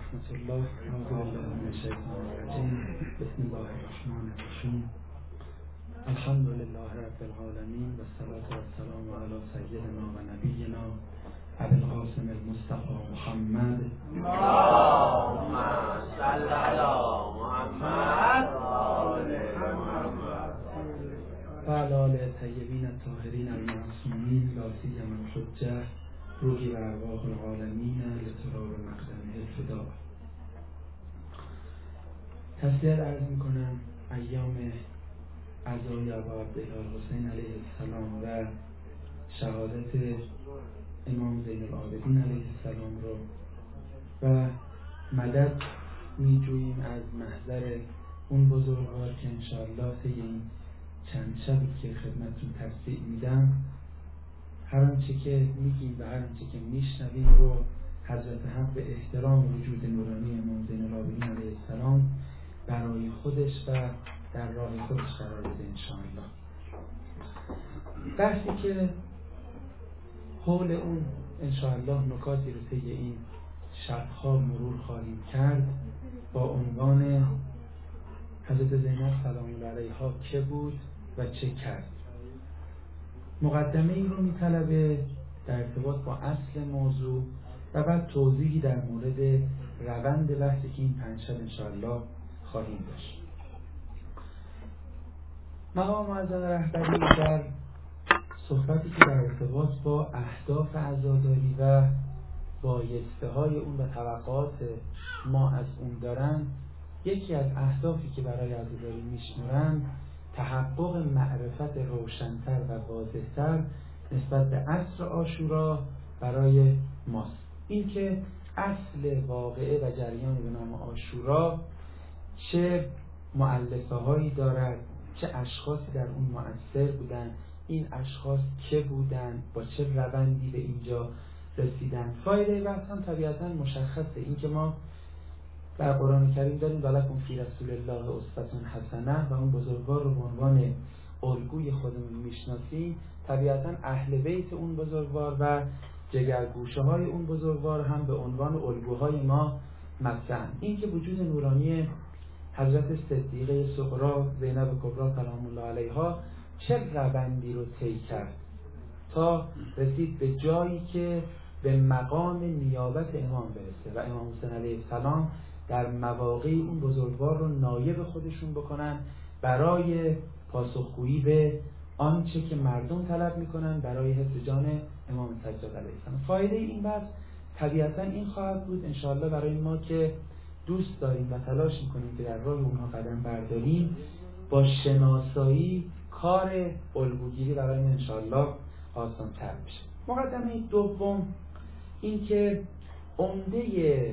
ورحمة الله. أعوذ بالله من الشيطان الرجيم. بسم الله الرحمن الرحيم. الحمد لله رب العالمين والصلاة والسلام على سيدنا ونبينا أبي القاسم المصطفى محمد اللهم صل على محمد وعلى آله الطيبين الطاهرين المعصومين لا سيما الحجة روحی و ارواح العالمین لتراب مقدمه الفدا. تسلیت عرض میکنم ایام عزای ابا عبدالله حسین علیه السلام و شهادت امام زین العابدین علیه السلام رو و مدد میجوییم از محضر اون بزرگوار که انشاءالله طی این چند شبی که خدمتتون تفصیل میدم هر آنچه که میگیم و هر آنچه که میشنویم رو حضرت حق به احترام وجود نورانی امام زین العابدین علیه السلام برای خودش و در راه خودش قرار بده انشاءالله. بحثی که حول اون انشاءالله نکاتی رو طی این شبها مرور خواهیم کرد با عنوان حضرت زینب سلام الله علیها که بود و چه کرد. مقدمه این رو میطلبه در ارتباط با اصل موضوع و بعد توضیحی در مورد روند بحثی که این پنج شب انشاءالله خواهیم داشت. مقام معظم رهبری در صحبتی که در ارتباط با اهداف عزاداری و بایسته های اون و توقعات ما از اون دارن، یکی از اهدافی که برای عزاداری میشمرن تحقق معرفت روشن‌تر و واضح‌تر نسبت به عصر عاشورا برای ماست. این که اصل واقعه و جریان به نام عاشورا چه مؤلفه هایی دارد، چه اشخاصی در اون مؤثر بودن، این اشخاص که بودن، با چه روندی به اینجا رسیدن. فایده بحث هم طبیعتاً مشخصه. این که ما در قرآن کریم داریم ولکم فی رسول الله اسوة حسنه و اون بزرگوار رو به عنوان الگوی خودمون میشناسیم، طبیعتاً اهل بیت اون بزرگوار و جگرگوشه های اون بزرگوار هم به عنوان الگوهای ما مطرحن. این که وجود نورانی حضرت صدیقه صغرا زینب کبری سلام الله علیها چه روندی رو طی کرد تا رسید به جایی که به مقام نیابت امام برسه و امام حسین علیه السلام در مواقع اون بزرگوار رو نایب خودشون بکنن برای پاسخگویی به آنچه که مردم طلب میکنن برای حفظ جان امام سجاد علیه السلام. فایده این بحث طبیعتا این خواهد بود انشاءالله برای ما که دوست داریم و تلاش میکنیم که در راه اونها قدم برداریم، با شناسایی کار الگوگیری برای ما انشاءالله آسان تر بشه. مقدمه دوم این که عمده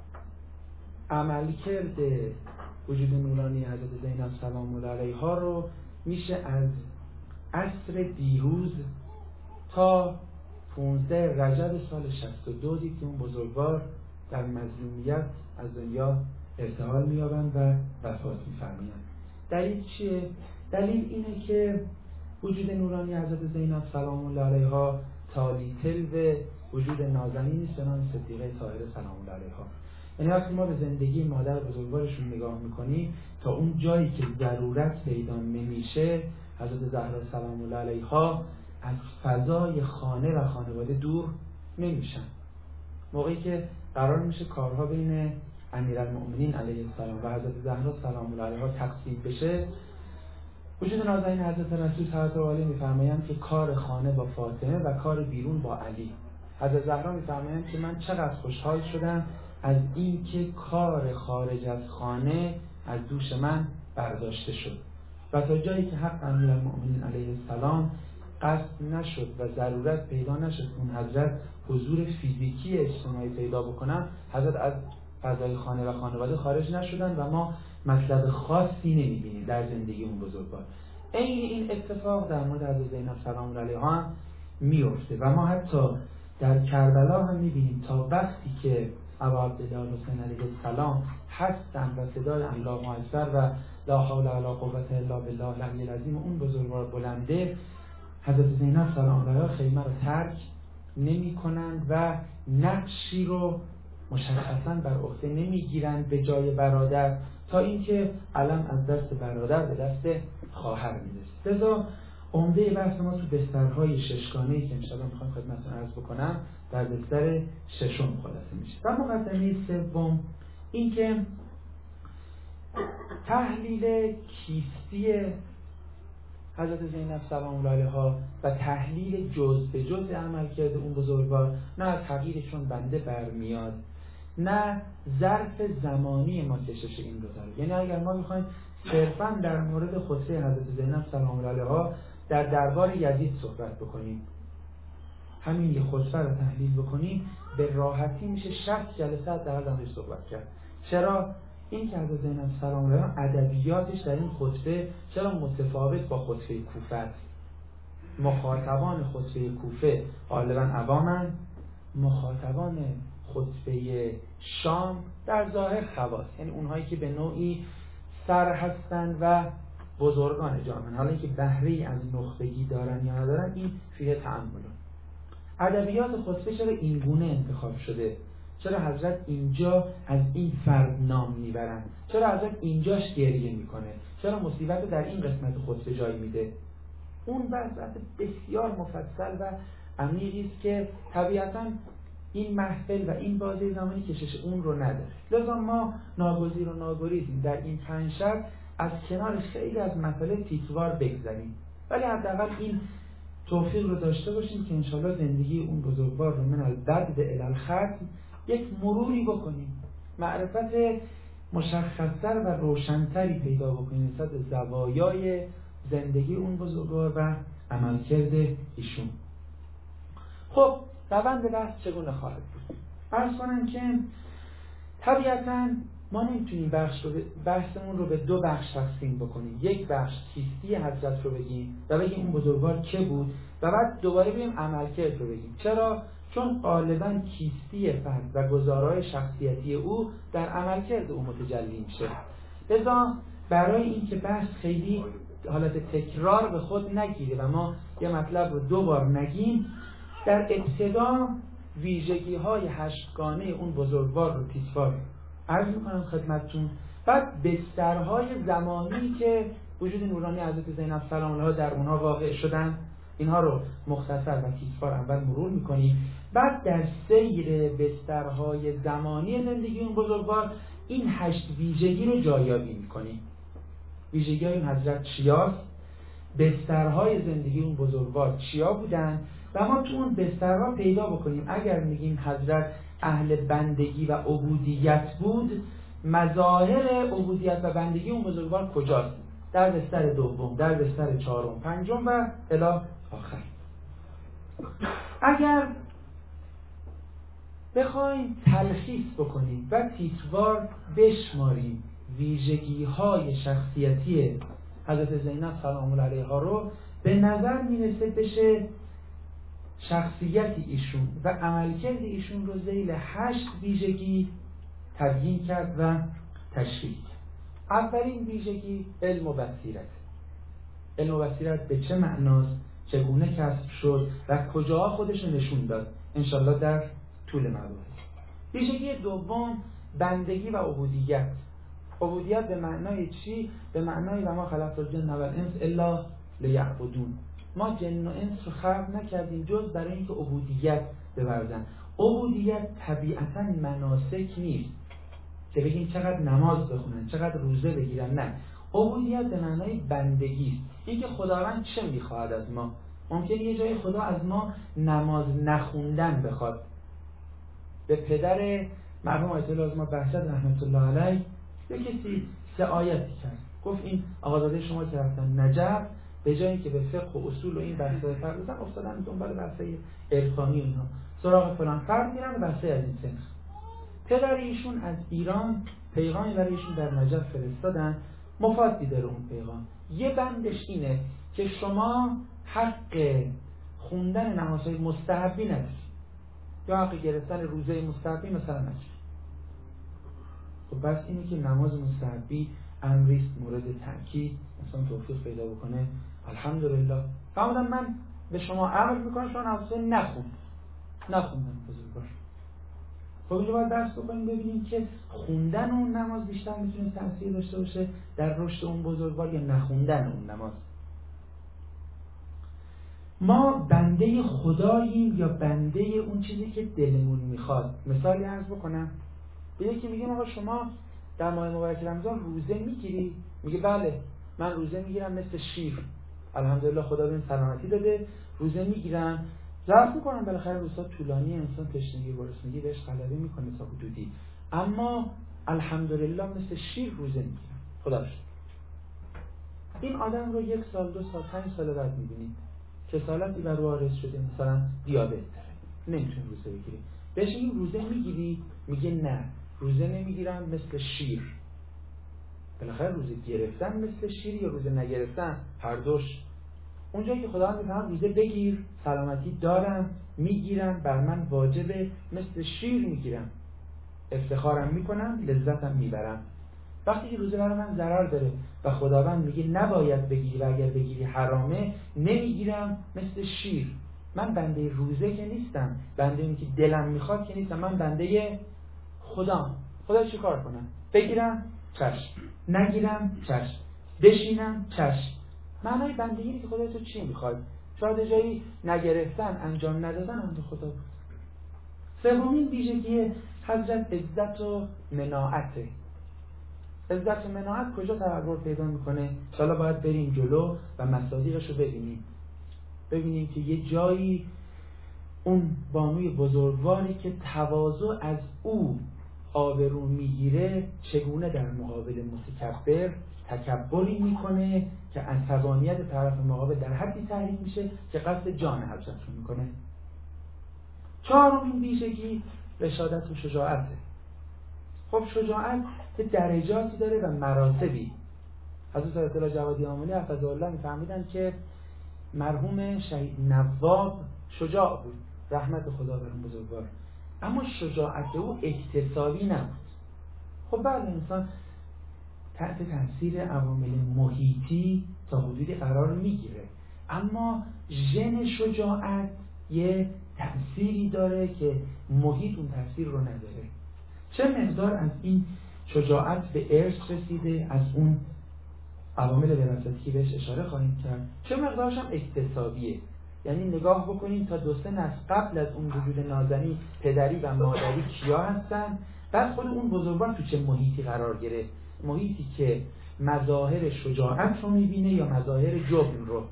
عملکرد وجود نورانی حضرت زینب سلام الله علیها رو میشه از عصر دیروز تا 15 رجب سال 62 دید که اون بزرگوار در مظلومیت از دنیا ارتحال می‌یابند و وفات می‌فرمایند. دلیل چیه؟ دلیل اینه که وجود نورانی حضرت زینب سلام الله علیها تالی تلو وجود نازنین نیست به نام صدیقه طاهره سلام الله علیها. یعنی وقتی ما به زندگی مادر بزرگوارشون نگاه میکنیم تا اون جایی که ضرورت پیدا نمیشه حضرت زهرا سلام الله علیها از فضای خانه و خانواده دور نمیشن. موقعی که قرار میشه کارها بین امیرالمؤمنین علیه السلام و حضرت زهرا سلام الله علیها تقسیم بشه، وجود نازنین حضرت رسول صلی الله علیه میفرمایند که کار خانه با فاطمه و کار بیرون با علی. حضرت زهرا میفرمایند که من چقدر خوشحال شدم از این که کار خارج از خانه از دوش من برداشته شد و تا جایی که حق امیرالمؤمنین علیه السلام قصد نشد و ضرورت پیدا نشد اون حضرت حضور فیزیکی اجتماعی پیدا بکنن، حضرت از فضای خانه و خانواده خارج نشدن و ما مطلب خاصی نمیبینیم در زندگی اون بزرگوار. این اتفاق در مورد حضرت زینب سلام الله علیها هم میفته و ما حتی در کربلا هم میبینیم تا وقتی که ابا عبدالله حسین علیه السلام هستن و صدای الله اکبر و لا حول ولا قوة الا بالله العلی العظیم اون بزرگوار بلنده، حضرت زینب سلام الله علیها خیمه رو ترک نمی کنند و نقشی رو مشخصاً بر عهده نمیگیرند به جای برادر، تا اینکه علم از دست برادر به دست خواهر میرسه. لذا عمده بحث ما تو بسترهای ششگانه‌ای که انشاءالله میخوام خدمتتون عرض بکنم در بستر ششم خلاصه میشه. و مقدمه سوم این که تحلیل کیستی حضرت زینب سلام الله علیها و تحلیل جز به جز عملکرد اون بزرگوار نه از حقیقشون بنده برمیاد، نه ظرف زمانی ما کشش این رو داره. یعنی اگر ما بخوایم صرفاً در مورد خطبه حضرت زینب سلام الله علیها در دربار یزید صحبت بکنیم، همین یه خطبه رو تحلیل بکنیم، به راحتی میشه 60 جلسه در موردش صحبت کرد. چرا؟ این که حضرت زینب سلام الله علیها ادبیاتش در این خطبه چرا متفاوت با خطبه کوفه است؟ مخاطبان خطبه کوفه غالباً عوامن، مخاطبان خطبه شام در ظاهر خواص، یعنی اونهایی که به نوعی سر هستن و بزرگان جامعه، حالا اینکه بهره از نخبگی دارن یا ندارن این فیه تأمل. ادبیات خطبه چرا این گونه انتخاب شده؟ چرا حضرت اینجا از این فرد نام میبرن؟ چرا حضرت اینجاش گریه میکنه؟ چرا مصیبت در این قسمت خطبه جای میده؟ اون بحث بسیار مفصل و عمیقی است که طبیعتاً این محفل و این بازی زمانی کشش اون رو نداره. لذا ما ناگزیر و ناگریزیم در این 5 شب از کنارش خیلی از مطالب تیتروار بگذاریم، ولی حداقل این توفیق رو داشته باشیم که انشالله زندگی اون بزرگوار رو من البدء الی الختم یک مروری بکنیم، معرفت مشخصتر و روشنتری پیدا بکنیم نسبت به زوایای زندگی اون بزرگوار و عملکرد ایشون. خب روند بحث چگونه خواهد بود؟ عرض کنم که طبیعتاً ما نمیتونیم بحثمون رو به 2 بخش تقسیم بکنیم. یک بخش کیستی حضرت رو بگیم و بگیم اون بزرگوار که بود و بعد دوباره بگیم عملکرد رو بگیم. چرا؟ چون غالباً کیستی فرد و گزارهای شخصیتی او در عملکرد او متجلی میشه. لذا برای اینکه بحث خیلی حالت تکرار به خود نگیره و ما یه مطلب رو 2 بار نگیم، در ابتدا ویژگی‌های 8گانه اون بزرگوار رو تیتروار عرض می‌کنم خدمتتون، بعد بسترهای زمانی که وجود نورانی حضرت زینب سلام الله در اونها واقع شدن اینها رو مختصر و تیتروار اول مرور می‌کنیم، بعد در سیر بسترهای زمانی زندگی اون بزرگوار این 8 ویژگی رو جایابی می‌کنیم. ویژگی‌های این حضرت چیاست؟ بسترهای زندگی اون بزرگوار چیا بودن؟ و ما تو اون بسترها پیدا بکنیم اگر میگیم حضرت اهل بندگی و عبودیت بود، مظاهر عبودیت و بندگی اون بزرگوار کجاست؟ در بستر دوم، در بستر چهارم، پنجم و الی آخر. اگر بخوایم تلخیص بکنیم و تیتروار بشماریم ویژگی‌های شخصیتی حضرت زینب سلام الله علیها رو، به نظر میرسه بشه شخصیت ایشون و عملکرد ایشون رو ذیل 8 ویژگی تبیین کرد و تشریح کرد. اولین ویژگی علم و بصیرت. علم و بصیرت به چه معناست؟ چگونه کسب شد و کجا خودش رو نشون داد؟ انشالله در طول مباحث. ویژگی دوم بندگی و عبودیت. عبودیت به معنای چی؟ به معنای و ما خلقت الجن والانس الا لیعبدون. ما جن و انس رو خلق نکردیم جز برای اینکه عبودیت بورزن. عبودیت طبیعتاً مناسک نیست که بگیم چقدر نماز بخونن، چقدر روزه بگیرن، نه. عبودیت به معنای بندگی است. اینکه خداوند چه میخواهد از ما؟ ممکنه یه جای خدا از ما نماز نخوندن بخواد. به پدر مرحوم آیت الله عظما بهجت رحمت الله علیه یه کسی 3 آیتی کرد، گفت این آقازاده شما که رفتن نجف به جایی که به فقه و اصول و این بحث‌های پردازن افتادن دنبال بحث‌های عرفانی و اینا، سراغ فلان فرد میرن و بحث‌های از این سنخ. پدر ایشون از ایران پیغامی برای ایشون در نجف فرستادن، مفادی داره اون پیغام. یه بندش اینه که شما حق خوندن نمازهای مستحبی ندارید یا حق گرفتن روزه مستحبی مثلا ندارید. خب بس اینه که نماز مستحبی امریست مورد تأکید، مثلا توفیق پیدا بکنه الحمدلله. فرمودن من به شما امر میکنم شما نمازهای نخوندن بزرگوار. خب خب اینجا باید بحث بکنیم ببینیم که خوندن اون نماز بیشتر میتونه تأثیر داشته باشه در رشد اون بزرگوار یا نخوندن اون نماز. ما بنده خداییم یا بنده اون چیزی که دلمون میخواد؟ مثالی عرض بکنم، به یکی میگیم آقا شما در ماه مبارک رمضان روزه میگیری؟ میگه بله من روزه میگیرم مثل شیر، الحمدلله خدا بهم سلامتی داده، روزه میگیرم. ظرف میکنم بالاخره روزها طولانی، انسان تشنگی و گرسنگی بهش غلبه میکنه تا حدودی، اما الحمدلله مثل شیر روزه میگیرم. خدا شکر. این آدم رو 1 سال 2 سال 5 سال بعد میبینید کسالتی بر وارث شده، مثلا دیابت داره، نمیتونه روزه بگیره. بهش این روزه میگیری؟ میگه نه روزه نمیگیرم مثل شیر. بالاخره روزه گرفتن مثل شیر یا روزه نگرفتن؟ هر دوش. اونجایی که خدا میفهمه روزه بگیر، سلامتی دارم، میگیرم، بر من واجبه، مثل شیر میگیرم، افتخارم میکنم، لذتم میبرم. وقتی که روزه برای من ضرر داره و خداوند میگه نباید بگیری و اگر بگیری حرامه، نمیگیرم، مثل شیر. من بنده روزه که نیستم، بنده اونی که دلم میخواد که نیستم، من بنده خدا چی کار کنم؟ بگیرم چشم، نگیرم چشم، بشینم چشم. معنای بندگی که خدا تو چی میخواد؟ شاید جایی نگرفتن، انجام ندادن هم به خدا بود. سومین ویژگی حضرت عزت و مناعته. عزت و مناعت کجا تحول پیدا میکنه؟ انشاءالله باید بریم جلو و مصادیقش رو ببینیم که یه جایی اون بانوی بزرگواری که تواضع از او آبرو میگیره چگونه در مقابل متکبر تکبری میکنه که عصبانیت طرف مقابل در حدی تحریک میشه که قصد جان حضرت رو میکنه. چهارمین ویژگی رشادت و شجاعته. خب شجاعت که درجاتی داره و مراتبی. حضرت آیت الله جوادی آملی حفظه الله میفهمیدن که مرحوم شهید نواب شجاع بود، رحمت خدا بر اون بزرگوار، اما شجاعت او اکتسابی نبود. خب بله انسان تحت تاثیر عوامل محیطی تا حدودی قرار میگیره، اما ژن شجاعت یه تأثیری داره که محیط اون تأثیر رو نداره. چه مقدار از این شجاعت به ارث رسیده از اون عوامل وراثتی که بهش اشاره خواهیم کرد، چه مقدارش هم اکتسابیه. یعنی نگاه بکنیم تا 2-3 نسل قبل از اون وجود نازنی پدری و مادری کیا هستن، بعد خود اون بزرگوار تو چه محیطی قرار گرفت، محیطی که مظاهر شجاعت رو میبینه یا مظاهر جبن رو.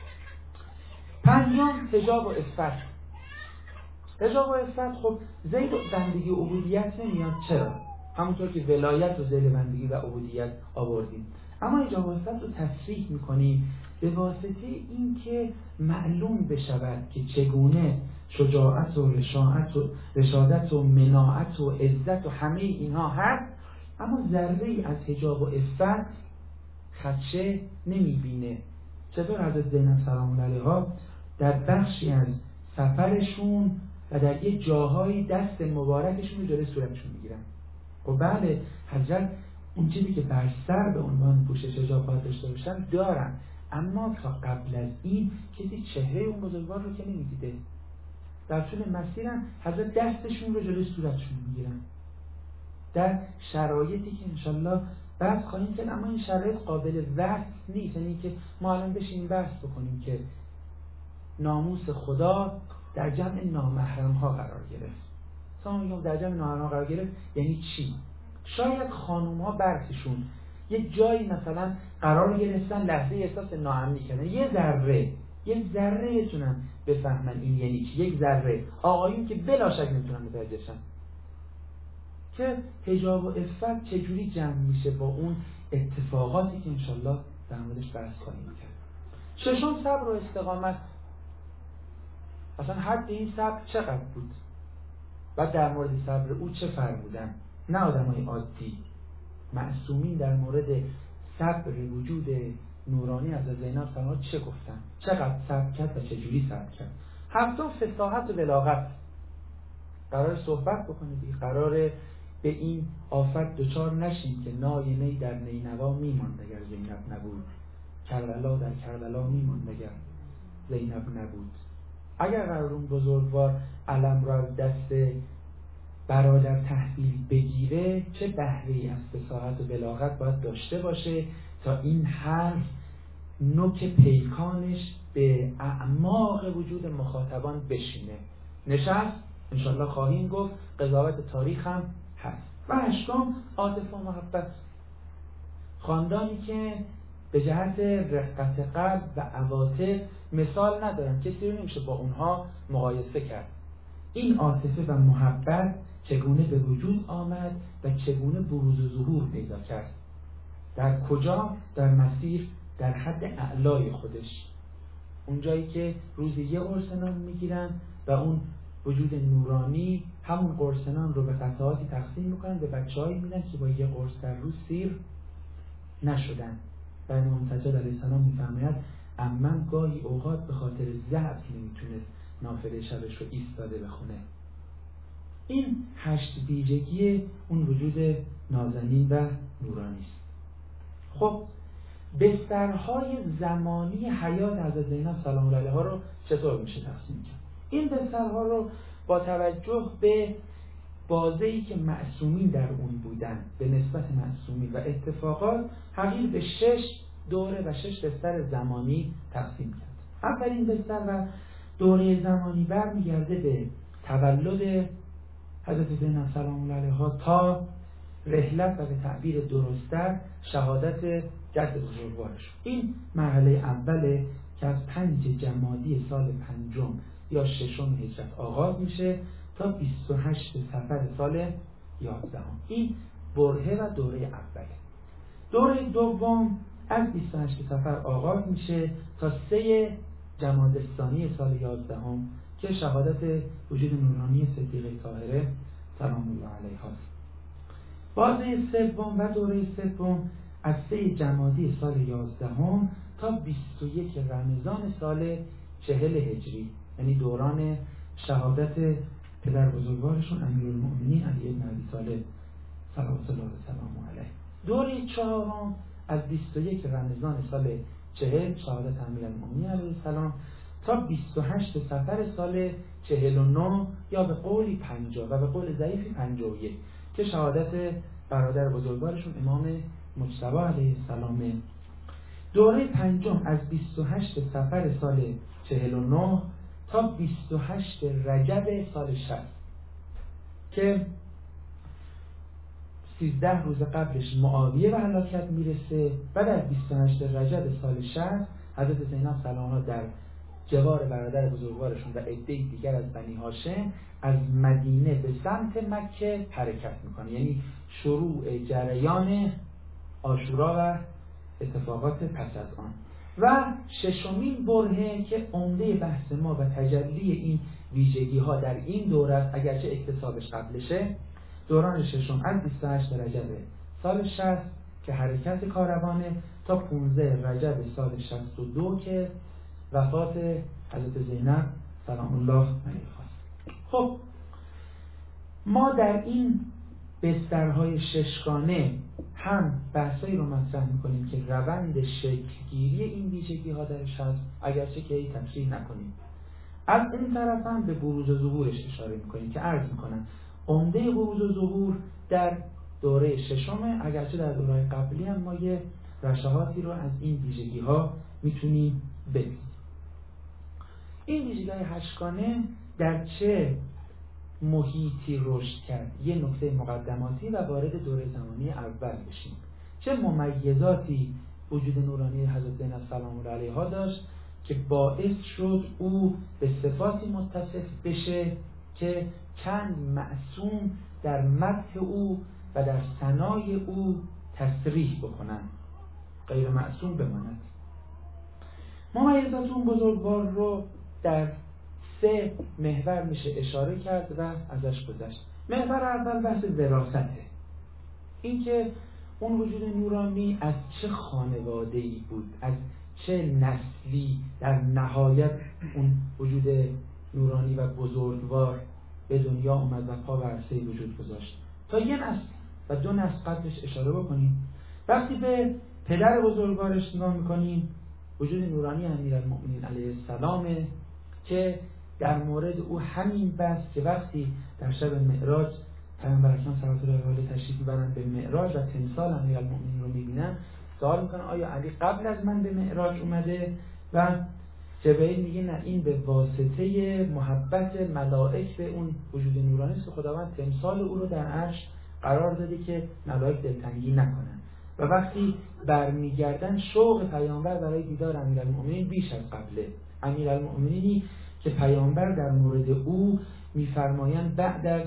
پنجم حجاب و عفت. حجاب و عفت خب ذیل بندگی و عبودیت نمیاد. چرا؟ همونطور که ولایت و ذیل بندگی و عبودیت آوردیم، اما حجاب و عفت رو تصریح میکنیم به واسطه این که معلوم بشود که چگونه شجاعت و رشادت و مناعت و عزت و همه اینها هست، اما ذره‌ای از حجاب و عفت خدشه نمیبینه. چطور حضرت زینب سلام الله علیها در بخشی از سفرشون و در یه جاهایی دست مبارکشون رو جلوی صورتشون میگیرن. خب بله حضرت اون چیزی که بر سر به عنوان پوشش حجاب داشته باشن دارن، اما تا قبل از این کسی چهره اون بزرگوار رو که نمیدیده. در طول مسیرم حضرت دستشون رو جلوی صورتشون میگیرن در شرایطی که انشالله بحث خواهیم کرد، اما این شرایط قابل وصف نیست. یعنی که ما الان بشینیم بحث بکنیم که ناموس خدا در جمع نامحرم ها قرار گرفت. مثلا میگم در جمع نامحرم ها قرار گرفت یعنی چی؟ شاید خانوم ها برخیشون یه جایی مثلا قرار گرفتن لحظه احساس ناامنی کردن، یه ذره بتونن بفهمن این یعنی چی. یک ذره. آقایون که بلا شک نمیتونن متوجه شن که حجاب و عفت چجوری جمع میشه با اون اتفاقاتی که انشالله در موردش بحث خواهیم کرد. ششم صبر و استقامت. اصلا حد این صبر چقدر بود و در مورد صبر او چه فرمودن؟ نه آدمای عادی، معصومین در مورد صبر وجود نورانی از زینب سلام چه گفتن؟ چقدر صبر کرد و چجوری صبر کرد؟ هفتم فصاحت و بلاغت. قرار صحبت بکنید، قرار به این آفت دچار نشیم که نای نی در نینوا میماند اگر زینب نبود، کربلا در کربلا میماند اگر زینب نبود. اگر قرار اون بزرگوار علم را از دست برادر تحویل بگیره چه بهره‌ای از فصاحت و بلاغت باید داشته باشه تا این حرف نوک پیکانش به اعماق وجود مخاطبان بشینه. نشست انشالله خواهیم گفت، قضاوت تاریخ هم هست. و هشتم عاطفه و محبت، خاندانی که به جهت رقت قلب و عواطف مثال ندارن، کسی رو نمیشه با اونها مقایسه کرد. این عاطفه و محبت چگونه به وجود آمد و چگونه بروز و ظهور پیدا کرد؟ در کجا؟ در مسیر در حد اعلای خودش، اون جایی که روزی یه قرص نان میگیرن و اون وجود نورانی همون قرص نان رو به قطعاتی تقسیم میکنن، به بچه‌هایی میدن که با یه قرص در روز سیر نشدن. و امام سجاد علیه السلام میفرماید عمم گاهی اوقات به خاطر ضعف نمیتونست نافله شبش رو ایستاده بخونه. این 8 ویژگی اون وجود نازنین و نورانی است. خب بسترهای زمانی حیات حضرت زینب سلام الله علیها رو چطور میشه تقسیم کرد؟ این بسترها رو با توجه به بازه‌ای که معصومین در اون بودن به نسبت معصومین و اتفاقات حقیر به 6 دوره و 6 بستر زمانی تقسیم کرد. اولین بستر و دوره زمانی برمیگرده به تولد حضرت زینب سلام الله علیها تا رحلت و به تعبیر درست‌تر شهادت جد بزرگوارش. این مرحله اوله که از 5 جمادی سال 5 یا 6 هجرت آغاز میشه تا 28 صفر سال 11. این برهه و دوره اوله. دوره دوم از 28 صفر آغاز میشه تا 3 جمادی الثانی سال 11 که شهادت وجود نورانی صدیقه طاهره سلام الله علیها است. بازه سوم و دوره سوم از 3 جمادی سال 11 تا 21 رمضان سال 40 هجری، یعنی دوران شهادت پدر بزرگوارشون امیرالمؤمنین علی بن ابی طالب صلوات الله و سلامه علیه. دوره چهارم از 21 رمضان سال 40 شهادت امیرالمؤمنین علیه السلام تا 28 صفر سال 49 یا به قولی 50 و به قول ضعیفی 51 که شهادت برادر بزرگوارشون امام مجتبی علیه السلام. دوره پنجم از 28 صفر سال 49 تا 28 رجب سال 60 که 13 روز قبلش معاویه به هلاکت میرسه و در 28 رجب سال 60 حضرت زینب سلام الله در جوار برادر بزرگوارشون و عده‌ای دیگر از بنی هاشم از مدینه به سمت مکه حرکت میکنه، یعنی شروع جریان عاشورا و اتفاقات پس از آن. و ششمین برهه که عمده بحث ما و تجلی این ویژگی ها در این دوره است، اگرچه اکتسابش قبلشه، دوران ششم از 28 رجب سال 60 که حرکت کاروانه تا 15 رجب سال 62 که وفات حضرت زینب سلام الله علیها. خب ما در این بسترهای ششگانه هم بحثایی رو مطرح میکنیم که روند شکلگیری این ویژگی ها درش هست، اگرچه که این تفسیر نکنیم. از این طرف هم به بروز و ظهورش اشاره میکنیم که عرض میکنم عمده بروز و ظهور در دوره ششمه، اگرچه در دوره قبلی هم ما یه رشاهاتی رو از این ویژگی ها میتونیم ببینیم. این ویژگی های هشتگانه در چه محیطی رشد کرد؟ یه نکته مقدماتی و وارد دوره زمانی اول بشیم. چه ممیزاتی وجود نورانی حضرت زینب سلام الله علیها داشت که باعث شد او به صفاتی متصف بشه که چند معصوم در مدح او و در ثنای او تصریح بکنن، غیر معصوم بماند. ممیزات اون بزرگوار رو در 3 محور میشه اشاره کرد و ازش گذشت. محور اول بحث وراثته، این که اون وجود نورانی از چه خانواده‌ای بود، از چه نسلی در نهایت اون وجود نورانی و بزرگوار به دنیا اومد و پا بر عرصه وجود گذاشت. تا یه نسل و 2 نسل قبلش اشاره بکنیم. وقتی به پدر بزرگوارش نگاه میکنیم، وجود نورانی امیرالمؤمنین علیه السلام که در مورد او همین بس که وقتی در شب معراج پیامبر اکرم صلوات الله علیه تشریف میبرن به معراج و تمثال امیرالمؤمنین رو میبینن، سوال میکنن آیا علی قبل از من به معراج اومده؟ و جبرئیل میگه نه، این به واسطه محبت ملائک به اون وجود نورانی است که خداوند تمثال او رو در عرش قرار داده که ملائک دلتنگی نکنن. و وقتی برمیگردن شوق پیامبر برای دیدار امیرالمؤمنین بیش از قبله. امیرالمؤمنینی که پیامبر در مورد او میفرمایند بعد از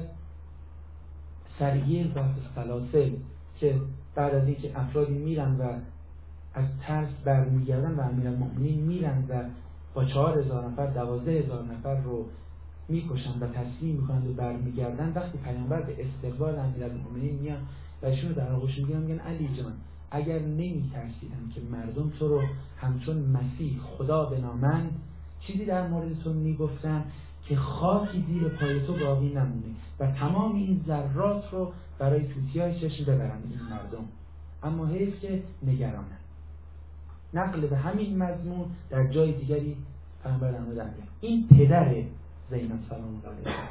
سریه ذات السلاسل که بعد از اینکه افرادی میرن و از ترس برمیگردن و امیرالمؤمنین میرن و با 4000 نفر 12000 نفر رو میکشن و تسلیم میکنن و برمیگردن، وقتی پیامبر به استقبال امیرالمؤمنین میان و ایشون رو در آغوش میگیرن، میگن علی جان اگر نمیترسیدم که مردم تو رو همچون مسیح خدا بنامند، چیزی در مورد تو میگفتن که خاکی زیر پای تو باقی نمونه و تمام این ذرات رو برای توتیای چشم ببرن این مردم. اما حیف که نگرانن. نقل به همین مضمون در جای دیگری پیامبر در مورد علی. این پدر زینب سلام الله علیها.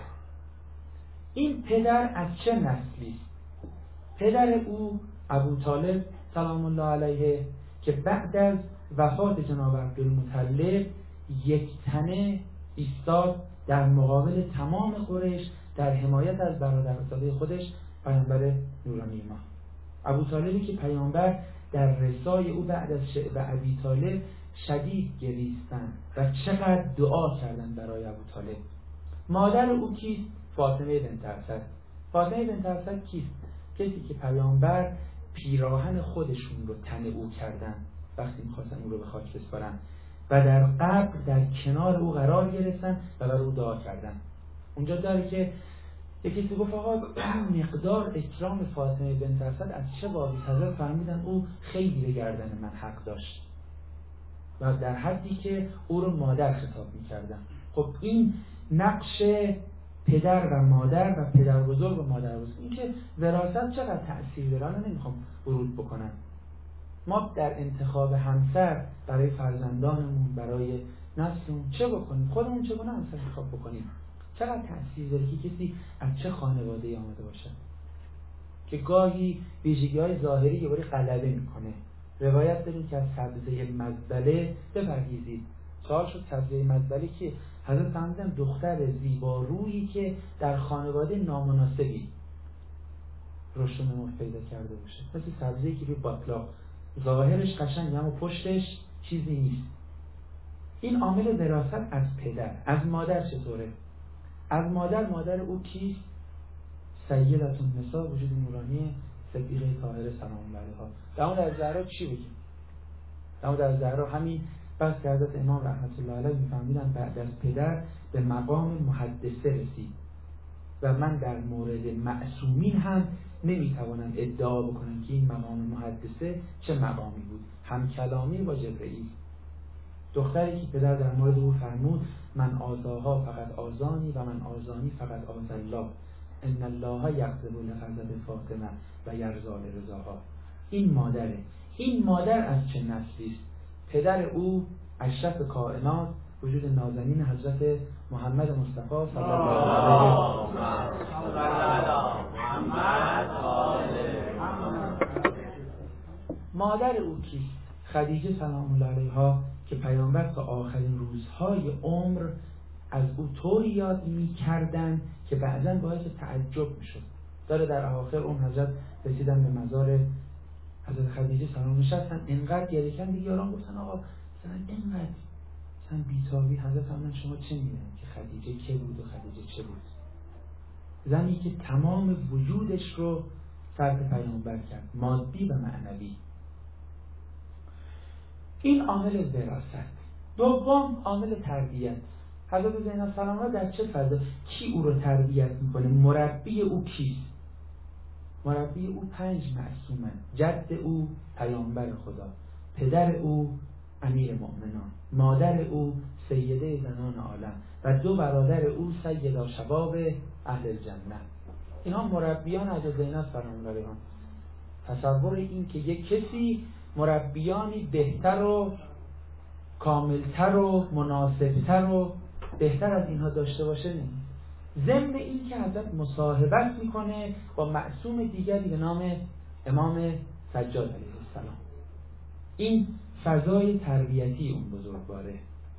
این پدر از چه نسلی است؟ پدر او ابو طالب سلام الله علیه که بعد از وفات جناب عبدالمطلب یک تنه ایستاد در مقابل تمام قریش در حمایت از برادرزاده خودش پیامبر نورانی ما. ابو طالبی که پیامبر در رسای او بعد از شعب ابی طالب شدید گریستن و چقدر دعا کردن برای ابو طالب. مادر او کیست؟ فاطمه بنت اسد. فاطمه بنت اسد کیست؟ کسی که پیامبر پیراهن خودشون رو تن او کردن وقتی می‌خواستن او رو به خاک بسپارن و در قبر در کنار او قرار گرفتن و برای او دعا کردن. اونجا داره که یکی تو گفت آقا این مقدار اکرام فاطمه بنت اسد از چه بابی؟ حضرت فرمودن او خیلی به گردن من حق داشت و در حدی که او رو مادر خطاب می‌کردن. خب این نقش پدر و مادر و پدر بزرگ و مادر بزرگ، این که وراثت چقدر تأثیر داره نمیخوام ورود بکنم. ما در انتخاب همسر برای فرزندانمون، برای نسلمون چه بکنیم؟ خودمون چگونه همسر انتخاب بکنیم؟ چقدر تأثیر داره که کسی از چه خانواده‌ای آمده باشه که گاهی ویژگی‌های ظاهری یه باری غلبه میکنه. روایت داریم که از سبزه مزبله بپرهیزید. سوال شد سبزه مزبله که حضرت فرمودن دختر زیبا رویی که در خانواده نامناسبی رشد نمو پیدا کرده باشه، مثل سبزه‌ای که روی باطلاق ظاهرش قشنگه اما پشتش چیزی نیست. این عامل وراثت از پدر. از مادر چطوره؟ از مادر او کیست؟ سیدة النساء وجود نورانی صدیقه طاهره سلام الله علیها. در مورد از زهرا چی بگیم؟ در مورد از زهرا همین بس که حضرت امام رحمت الله علیه می‌فرمودن بعد از پدر به مقام محدثه رسید و من در مورد معصومین هم نمیتوانم ادعا بکنم که این مقام محدثه چه مقامی بود. هم کلامی با جبرئیل. دختری که پدر در مورد او فرمود من آزاها فقط آزانی و من آزانی فقط آز الله، ان الله یغضب لغضب فاطمه و یرضی لرضاها. این مادره. این مادر از چه نسلی است؟ پدر او اشرف کائنات وجود نازنین حضرت محمد مصطفی صلی الله علیه و مادر او کیست؟ خدیجه سلام الله علیها که پیامبر تا آخرین روزهای عمر از او طوری یاد می‌کردند که بعضاً باعث تعجب می‌شد. داره در اواخر اون حضرت رسیدن به مزار حضرت خدیجه سلام نشستن، اینقدر گریه کردن دیگه یاران گفتن آقا مثلا اینقدر مثلا بی‌تابی. حضرت فرمودن شما چه می‌دونید که خدیجه کی بود و خدیجه چه بود؟ زنی که تمام وجودش رو صرف پیامبر کرد، مادی و معنوی. این عامل وراثت. دوم عامل تربیت. حضرت زینب سلام الله در چه فضا کی او رو تربیت میکنه؟ مربی او کیست؟ مربی او 5 معصومن. جد او پیامبر خدا، پدر او امیر مؤمنان، مادر او سیده زنان عالم و 2 برادر او سیدا شباب اهل الجنه. اینها مربیان حضرت زینب سلام الله علیها. تصور این که یک کسی مربیانی بهتر و کاملتر و مناسبتر و بهتر از اینها داشته باشه نیست. ضمن این که حضرت مصاحبت میکنه با معصوم دیگری به نام امام سجاد علیه السلام. این فضای تربیتی اون بزرگواره.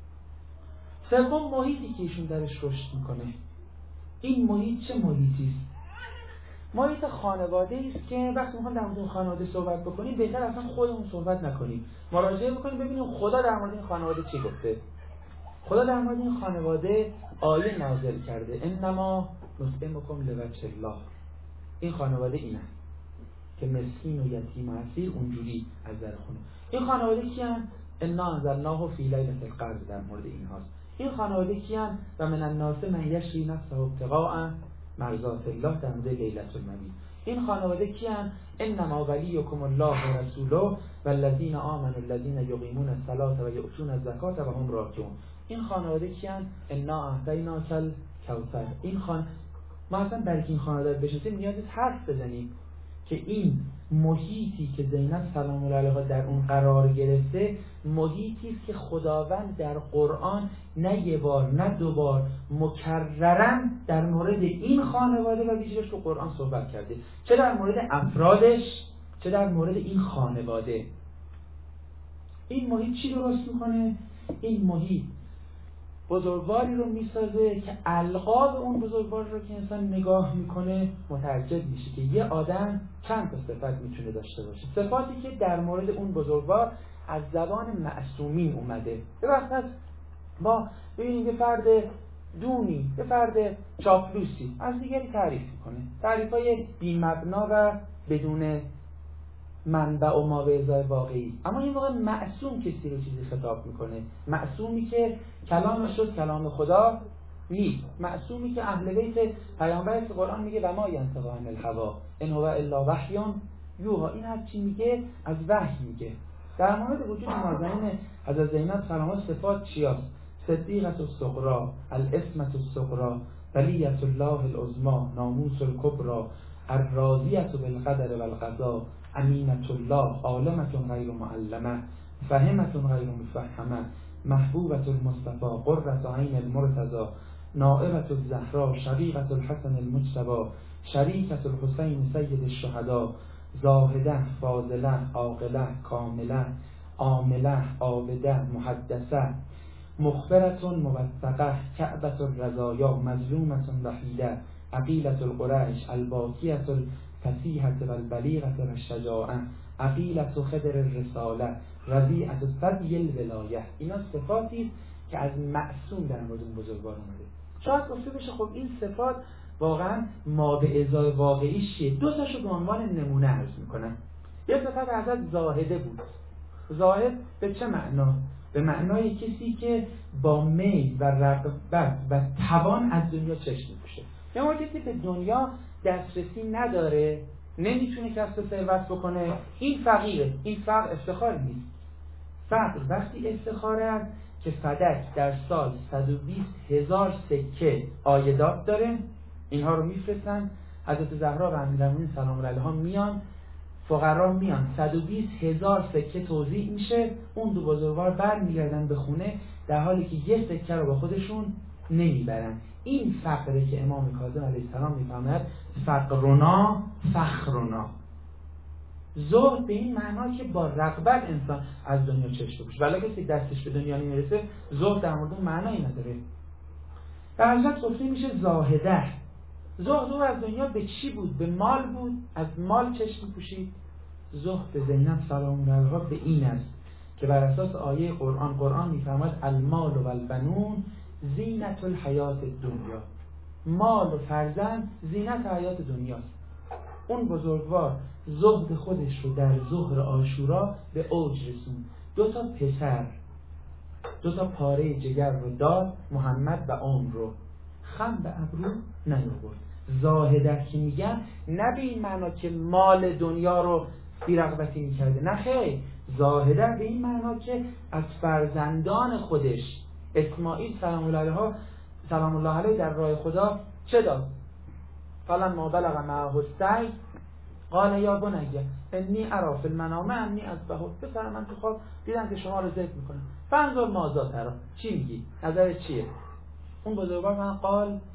سوم، محیطی که ایشون درش رشد میکنه. این محیط چه محیطی است؟ محیط خانواده است که وقتی میخوام در مورد خانواده صحبت بکنیم بهتر اصلا خودمون صحبت نکنیم، مراجعه بکنیم ببینیم خدا در مورد این خانواده چی گفته. خدا در مورد این خانواده آیه نازل کرده، انما نطعمکم لوجه الله. این خانواده اینه که مسکین و یتیم و اسیر اونجوری از در خونه. این خانواده کیان؟ انا انزلناه فی لیلة القدر در مورد اینهاست. این خانواده کیان؟ و من الناس من یشری نفسه ابتغاء مرضات الله در مورد لیلة المبیت. این خانواده کیان؟ انما ولیکم الله و رسوله والذین آمنوا الذین یقیمون الصلاة و یؤتون الزکاة و هم راکعون. این خانواده کیان؟ انا اعطیناک الکوثر. این ما اصلا برای این خانواده بشناسیم نیاز نیست حرف بزنیم که این محیطی که زینب سلام الله علیها در اون قرار گرفته محیطی است که خداوند در قرآن نه یه بار نه دو بار مکرراً در مورد این خانواده و ویژه‌اش تو قرآن صحبت کرده، چه در مورد افرادش چه در مورد این خانواده. این محیط چی درست میکنه؟ این محیط بزرگواری رو میسازه که القاب اون بزرگوار رو که انسان نگاه میکنه متعجب میشه که یه آدم چند تا صفت میتونه داشته باشه، صفاتی که در مورد اون بزرگوار از زبان معصومین اومده. به وقت ما ببینیم یه فرد دونی، یه فرد چاپلوسی از دیگری تعریف میکنه، تعریفای بی‌مبنا و بدون منبع و ماوعظه واقعی. اما این واقع معصوم کسی رو چیزی خطاب میکنه، معصومی که کلامش شد کلام خدا نیست، معصومی که اهل بیت پیامبر قرآن میگه و ما ینطق عن الهوی ان هو الا وحی یوحی. این هر چی میگه از وحی میگه. در مورد وجود نازنین حضرت زینب سلام الله صفات چیاست؟ صدیقة الصغری، العصمة الصغری، ولیة الله العظمی، ناموس الکبری، الراضیة بالقدر والقضاء، امینة الله، عالمة غیر معلمه، فهمة غیر مفهمه، محبوبة المصطفى، قرة عین المرتضى، نائبة الزهراء، شقیقة الحسن المجتبى، شریکة الحسین سید الشهداء، زاهده، فاضله، عاقله، کامله، عامله، عابده، محدثه، مخبرة موثقه، کعبة الرزایا، مظلومة وحیده، عقیلة القریش، الباکیة الفصیحة والبلیغة والشجاعة، عقیلة خضر الرساله، رضیعة ثدی الولایه. اینا صفاتی که از معصوم در مورد اون بزرگوار اومده. شاید گفته بشه خب این صفات واقعا ما به ازای واقعیش چیه؟ دو تاشو به عنوان نمونه عرض میکنم. یه صفت حضرت زاهده بود. زاهد به چه معنا؟ به معنای کسی که با میل و رغبت و توان از دنیا چشم میپوشه. یا کسی به دنیا دسترسی نداره، نمیتونه کسب ثروت بکنه، این فقیره. این فقر افتخار نیست. فقر وقتی افتخاره است که فدک در سال 120,000 سکه عایدات داره، اینها رو میفرستن، حضرت زهرا و امیرالمومنین سلام الله علیها میان، فقرا میان، 120,000 سکه توزیع میشه، اون دو بزرگوار برمیگردن به خونه در حالی که یه سکه رو با خودشون نمیبرن. این فقره که امام کاظم علیه السلام میفهمد فقرنا فخرنا. زهد به این معنا که با رغبت انسان از دنیا چشم بپوشه، ولی کسی دستش به دنیا نمیرسه زهد در مورد اون معنایی نداره. در حضرت گفته میشه زاهده. زهد او از دنیا به چی بود؟ به مال بود، از مال چشم پوشید. زهد به زینب سلام الله علیها به این است که بر اساس آیه قرآن میفرماد المال و البنون زینت الحیات الدنیا. مال و فرزند زینت حیات دنیاست. اون بزرگوار زهد خودش رو در ظهر عاشورا به اوج رسوند. 2 تا پسر، 2 تا پاره جگر رو داد، محمد و عمر رو. خم به ابرو نیاورد. زاهده که میگن نه به این معنا که مال دنیا رو بی‌رغبتی میکرده، نه خیر، زاهده به این معنا که از فرزندان خودش اسماعیل سلام الله علیه در راه خدا چه داد؟ فلما بلغ معه السعی قال یا بنی انی اری فی المنام انی اذبحک. پسر من تو خواب دیدم که شما رو ذبح میکنم، فانظر ماذا تری، چی میگی؟ نظرت چیه؟ اون بزرگوار من قال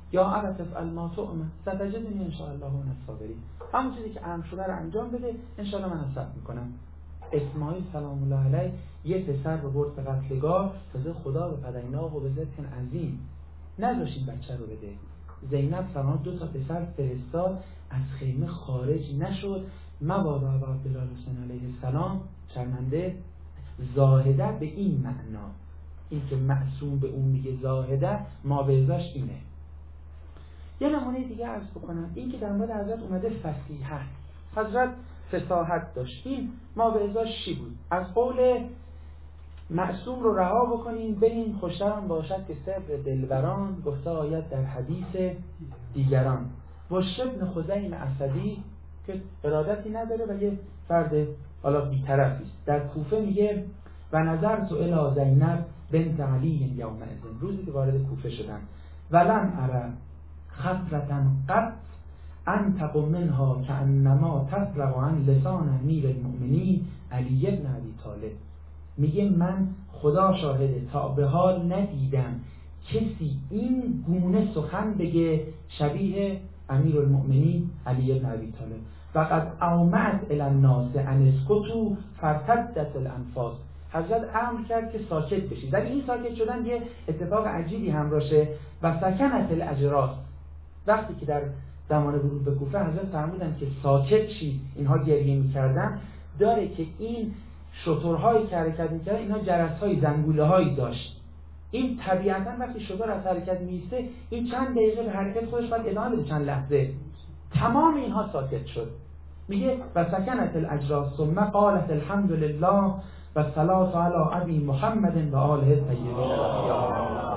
یا ابت افعل ما تؤمر ستجدنی ان شاء الله من الصابرین. همون چیزی که امر شده رو انجام بده، ان شاء الله من صبر میکنم. اسماعیل سلام الله علیه یه پسر رو برد به قتلگاه، تازه خدا به فدیناه و به ذبح عظیم نذاشت این بچه رو بده. زینب سلام 2 پسر فرستاد، از خیمه خارج نشد. مبادا ابا عبدالله حسین علیه السلام شرمنده. زاهده به این معنا، این که معصوم به اون میگه زاهده، ما به ازاش اینه. یه نمونه دیگه عرض بکنم، این که در مورد حضرت اومده فصیحه، حضرت فصاحت داشت، این ما به ازاش چی بود؟ از قول معصوم رو رها بکنیم بریم خوشترم باشد که صبر دلبران، گفته آید در حدیث دیگران. بشر بن خزیم اسدی که ارادتی نداره و یه فرد حالا بی‌طرفی است، در کوفه میگه و نظرت الی زینب بنت علی یومئذ، روزی که وارد کوفه شدم، ولم اره خطرة قط انطق منها کانما تفرغ عن لسان امیر المؤمنین علی بن ابی طالب. میگه من خدا شاهده تا به حال ندیدم کسی این گونه سخن بگه شبیه امیر المؤمنین علی بن ابی طالب. فقد اومعت الی الناس ان اسکتوا فارتدت الانفاس. حضرت امر کرد که ساکت بشید، ولی این ساکت شدن یه اتفاق عجیبی همراهشه و سکنت الاجراس. وقتی که در زمان ورود به کوفه حضرت فرمودن که ساکت شید، اینها گریه می‌کردن، داره که این شترهایی که حرکت می‌کردن اینها جرس‌های زنگوله‌هایی داشت. این طبیعتاً وقتی شتر از حرکت میسته، این چند دقیقه به حرکت خودش باید ادامه بده، چند لحظه. تمام اینها ساکت شد. میگه و سکنت الاجراس ثم قالت الحمد لله و صلات علی ابی محمد و آله الطیبین الاطهار.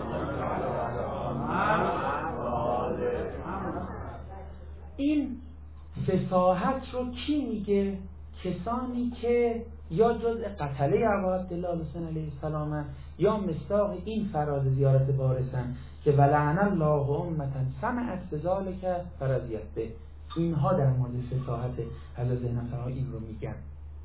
این فصاحت رو کی میگه؟ کسانی که یا جزء قتله ابا عبدالله حسین علیه السلام یا مصداق این فراز زیارت وارثن که ولعن الله امة سمعت بذلک فرضیت به. اینها در مورد فصاحت حضرت زینب این رو میگن.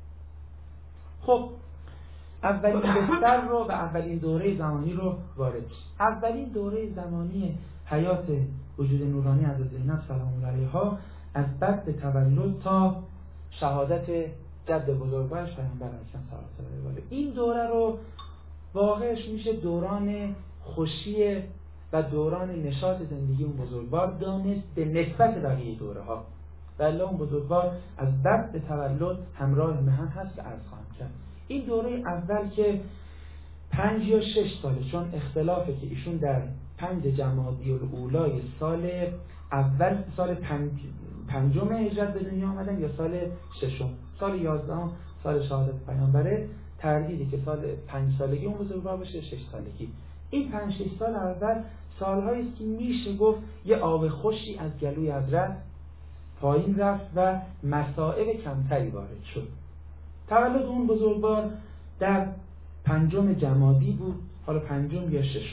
خب اولین بستر رو و اولین دوره زمانی رو وارد. اولین دوره زمانی حیات وجود نورانی حضرت زینب سلام الله علیها از بعد تولد تا شهادت جد بزرگوارش پیامبر اکرم صلی الله علیه و این دوره رو واقعش میشه دوران خوشی و دوران نشاط زندگی اون بزرگوار دانست به نسبت بقیه دوره ها. بله اون بزرگوار از بعد به تولد همراه مهن هست که عرض خواهم کرد. این دوره اول که 5 یا 6 ساله، چون اختلافه که ایشون در 5 جمادی الاولای سال اول سال پنجم هجرت به دنیا آمدن یا سال 6، سال 11 سال شهادت پیامبره، تردیدی که سال 5 سالگی اون بزرگوار باشه 6 سالگی. این 5-6 سال اول سالهایی است که میشه گفت یه آب خوشی از گلوی حضرت پایین رفت و مصائب کمتری وارد شد. تولد اون بزرگوار در 5 جمادی بود، حالا 5 یا 6.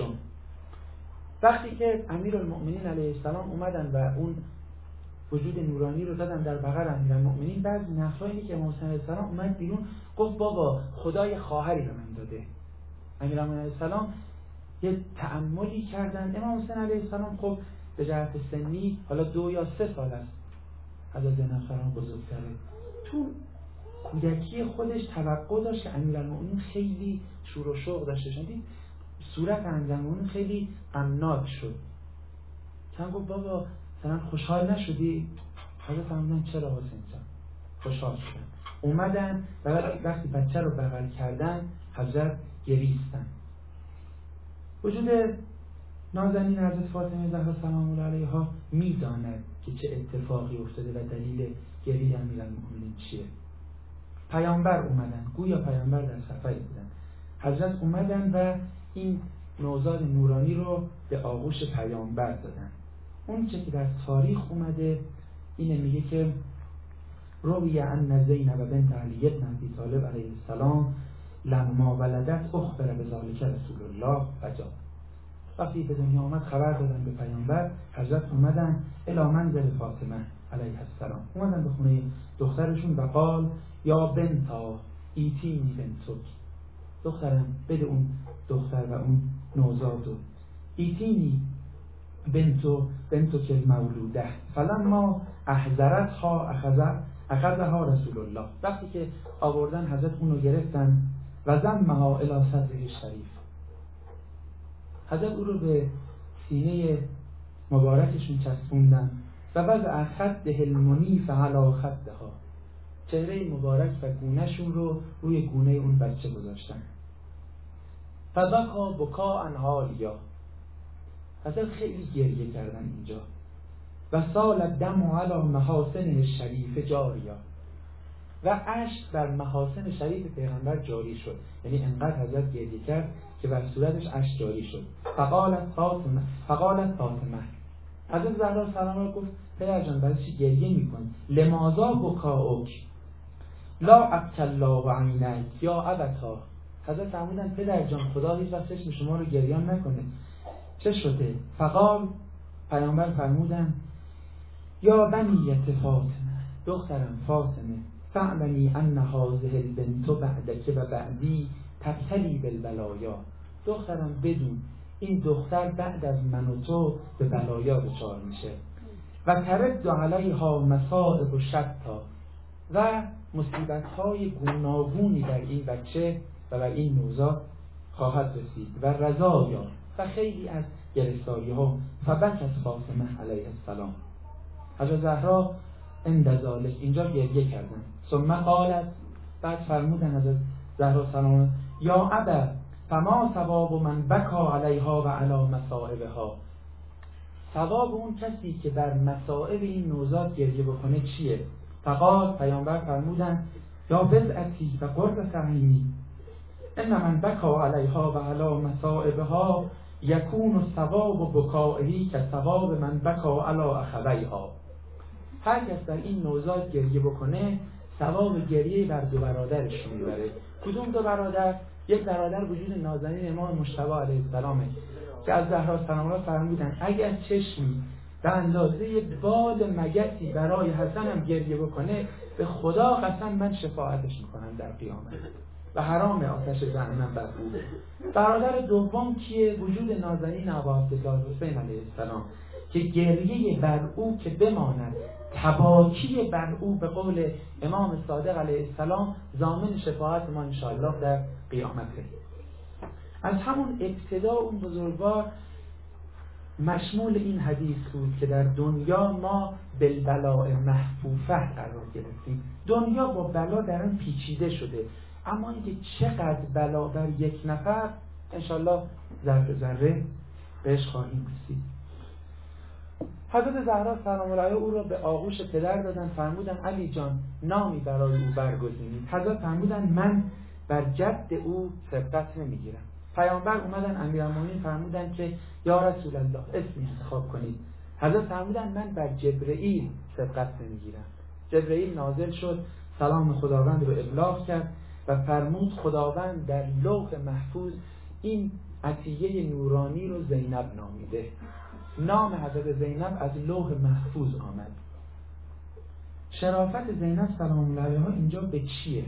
وقتی که امیرالمؤمنین علیه السلام اومدن و اون وجود نورانی رو دادن در بغل امیرالمؤمنین، بعضی نفرایی که امام حسین علیه السلام اومد بیرون گفت بابا خدای خواهری به من داده. امیرالمؤمنین علیه السلام یه تأملی کردن. امام حسین علیه السلام خب به جهت سنی حالا 2 یا 3 سال است حضرت زینب سلام بزرگتره. تو کودکی خودش توقع داشت که امیرالمؤمنین خیلی شور و شوق داشته شدید، صورت امیرالمؤمنین خیلی غمناک شد. چند گفت بابا مثلا خوشحال نشدی؟ حضرت فرمودن چرا حسین جان؟ خوشحال شدن. اومدن و وقتی بچه رو بغل کردن حضرت گریستن. وجود نازنین حضرت فاطمه زهرا سلام الله علیها میداند که چه اتفاقی افتاده و دلیل گریه امیرالمؤمنین چیه. پیامبر اومدن، گویا پیامبر در سفری بودن. حضرت اومدن و این نوزاد نورانی رو به آغوش پیامبر دادن. اون چه که در تاریخ اومده اینه، میگه که روی ان زینب بنت علی بن ابی طالب علیه السلام لما ولدت اخبر بذلک رسول الله فجاء. وقتی به دنیا آمد خبر دادن به پیامبر، حضرت اومدن الی منزل فاطمه علیه السلام، اومدن به خونه دخترشون و قال یا بنتا ایتینی بنتک، دخترم بده اون دختر و اون نوزادو. ایتینی بنتو که مولوده فلما احضرتها اخذها رسول الله. وقتی که آوردن حضرت اونو گرفتن و ضمها الی صدره شریف، حضرت او رو به سینه مبارکشون چسبوندن و وضع خده المنیف علی خدها، چهره مبارک و گونهشون رو روی گونه اون بچه گذاشتن. فبکا بکاء حالیا، حضرت خیلی گریه کردن اینجا. و سال الدم علی محاسن شریف جاریا، و اشک بر محاسن شریف پیغمبر جاری شد، یعنی انقدر حضرت گریه کرد که بر صورتش اشک جاری شد. فقالت فاطمه، حضرت زهرا سلام الله گفت پدر جان برای چی گریه میکنی؟ لماذا بکاؤک لا ابکی الله عینک یا ابتا. حضرت فرمودن پدر جان خدا هیچ وقت چشم شما رو گریان نکنه، چه شده؟ فقال، پیامبر فرمودن یا بنیت فاطمه، دخترم فاطمه، فعلمی ان هذه البنت بعدک و بعدی تبتلی بالبلایا، دخترم بدون این دختر بعد از من و تو به بلایا دچار میشه. و ترد علیها مصائب و شتا، و مصیبت‌های گوناگونی بر این بچه و بر این نوزاد خواهد رسید. و رضایا، و خیلی از گرفتاری‌ها. فبکت فاطمه علیه السلام، حضرت زهرا عند ذالک، اینجا گریه کردن. ثم قالت، بعد فرمودن حضرت زهرا سلام یا ابا فما ثواب من بکا علیها و علی مصائبها، ثواب اون کسی که بر مصائب این نوزاد گریه بکنه چیه؟ فقال، پیامبر فرمودن یا بضعتی و قرة عینی ان من بکا علیها و علی مصائبها یکون ثواب بکائه که ثواب من بکا علی اخویها. هر کس در این نوزاد گریه بکنه ثواب گریه بر دو برادرش میبره. کدوم دو برادر؟ یک برادر وجود نازنین امام مجتبی علیه السلامه که از زهرا سلام الله فرمودن اگر چشمی به اندازه باد مگسی برای حسنم گریه بکنه به خدا قسم من شفاعتش میکنم در قیامت و حرام آتش جهنم بر او. برادر دوم کیه؟ وجود نازنین ابا عبدالله حسین علیه السلام که گریه بر او که بماند، تباکی بر او به قول امام صادق علیه السلام ضامن شفاعت ما انشاءالله در قیامته. از همون ابتدا اون بزرگوار مشمول این حدیث بود که در دنیا ما بالبلاء محفوفه قرار گرفتیم. دنیا با بلا در آن پیچیده شده، اما اینکه چقدر بلا بر یک نفر انشاءالله ذره ذره بهش خواهیم رسید. حضرت زهرا سلام الله علیها او را به آغوش پدر دادن، فرمودن علی جان نامی برای او برگزینید. حضرت فرمودن من بر جد او سبقت نمیگیرم. پیامبر اومدن امیرالمومنین فرمودن که یا رسول الله اسمی انتخاب کنید. حضرت فرمودن من بر جبرئیل سبقت نمیگیرم. جبرئیل نازل شد، سلام خداوند رو ابلاغ کرد و فرمود خداوند در لوح محفوظ این عطیه نورانی رو زینب نامیده. نام حضرت زینب از لوح محفوظ آمد. شرافت زینب سلام الله علیها اینجا به چیه؟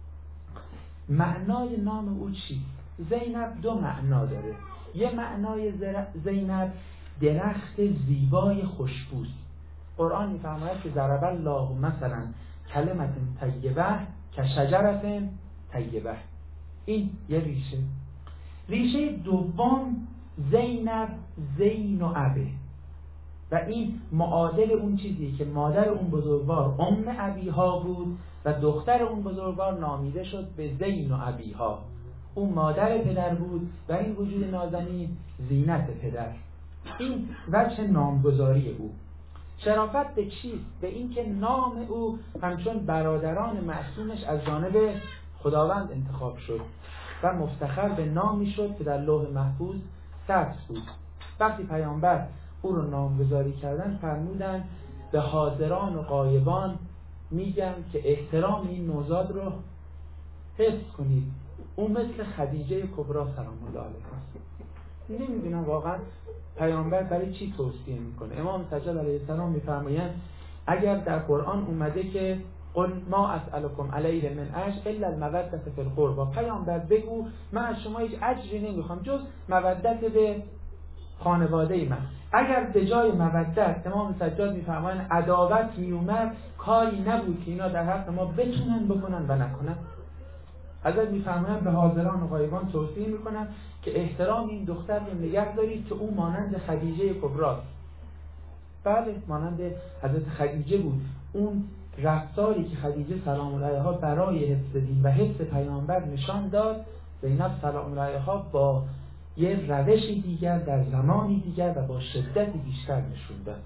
معنای نام او چیست؟ زینب دو معنا داره. یه معنای زینب درخت زیبای خوشبوست. قرآن میفرماید که ضرب الله مثلا کلمت طیبه که شجرت طیبه. این یه ریشه. ریشه دوم زینب زین و ابه، و این معادل اون چیزی که مادر اون بزرگوار ام ابیها بود و دختر اون بزرگوار نامیده شد به زین و ابیها. اون مادر پدر بود و این وجود نازنین زینت پدر. این وجه نامگذاری او. شرافت به چیست؟ به این که نام او همچون برادران معصومش از جانب خداوند انتخاب شد و مفتخر به نامی شد که در لوح محفوظ ثبت بود. وقتی پیامبر او رو نامگذاری کردن فرمودن به حاضران و غایبان میگم که احترام این نوزاد رو حفظ کنید. اون مثل خدیجه کبرا سلام الله علیها. نمیدونم واقعا پیامبر برای چی توصیه میکنه. امام سجاد علیه السلام میفرمایند اگر در قرآن اومده که قل ما اسألکم علیه من اجر الا المودة فی القربى، پیامبر بگو من از شما هیچ اجری نمیخوام جز مودت به خانواده من. اگر به جای مودت امام سجاد میفرمایند عداوت میومد، کاری نبود که اینا در حق ما بتونن بکنن و نکنن. حضرت میفرمایند به حاضران و غایبان توصیه میکنم که احترام این دختر رو نگه دارید که او مانند خدیجه کبراست. بله، مانند حضرت خدیجه بود. اون رفتاری که خدیجه سلام الله علیها برای حفظ دین و حفظ پیامبر نشان داد، زینب سلام الله علیها با یه روشی دیگر در زمانی دیگر و با شدتی بیشتر نشون داد.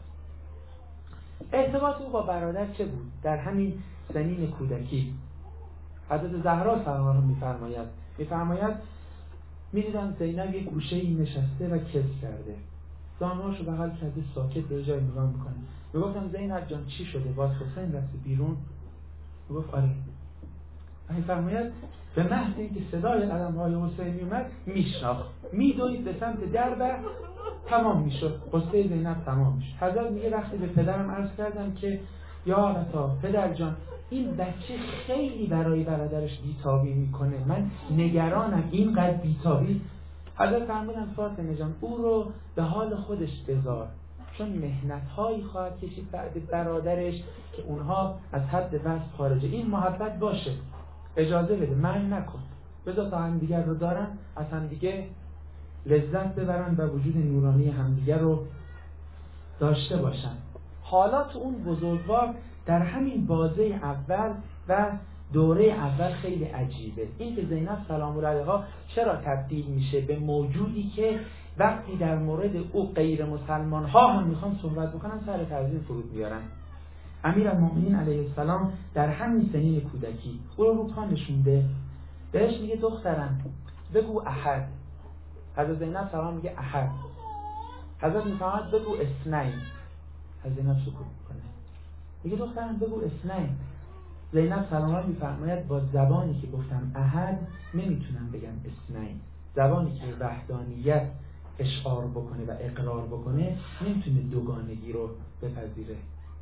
ارتباط او با برادر چه بود؟ در همین سنین کودکی حضرت زهرا سلام الله میفرماید می‌دیدم زینب یک گوشه‌ای نشسته و کس کرده، زانوهاشو بغل کرده ساکت به جای نگاه میکنه. میگفتم زینب جان چی شده؟ باز حسین رفته بیرون؟ میگفت آره. میفرماید به محض اینکه صدای قدم‌های حسین میومد میشناخت، میدوید به سمت در و تمام میشد، قصه زینب تمام میشد. حضرت میگه وقتی به پدرم عرض کردم که یا عطا پدر جان این بچه خیلی برای برادرش بیتابی میکنه، من نگرانم اینقدر بیتابی. حضرت فرمودن فاطمه جان او رو به حال خودش بذار، چون مهنت‌هایی خواهد کشید بعد برادرش که اونها از حد وصف خارجه. این محبت باشه، اجازه بده، من نکن، بذار تا همدیگر رو دارن، از همدیگه لذت ببرن و وجود نورانی همدیگر رو داشته باشن. حالات اون بزرگوار در همین بازه اول و دوره اول خیلی عجیبه. این که زینب سلام الله علیها چرا تبدیل میشه به موجودی که وقتی در مورد او غیر مسلمان ها هم میخوان صحبت بکنن سر تعظیم فرود میارن. امیرالمومنین علیه السلام در همین سنین کودکی او رو پا نشونده، بهش میگه دخترم بگو احد. حضرت زینب سلام میگه احد. حضرت میفرماید بگو اثنین. حضرت زینب سکوت میکنه، میگه دخترم بگو اثنین. زینب سلام الله میفرماید با زبانی که گفتم احد نمیتونم بگم اثنین. زبانی که وحدانیت اشعار بکنه و اقرار بکنه نمیتونه دوگانگی رو بپذیره.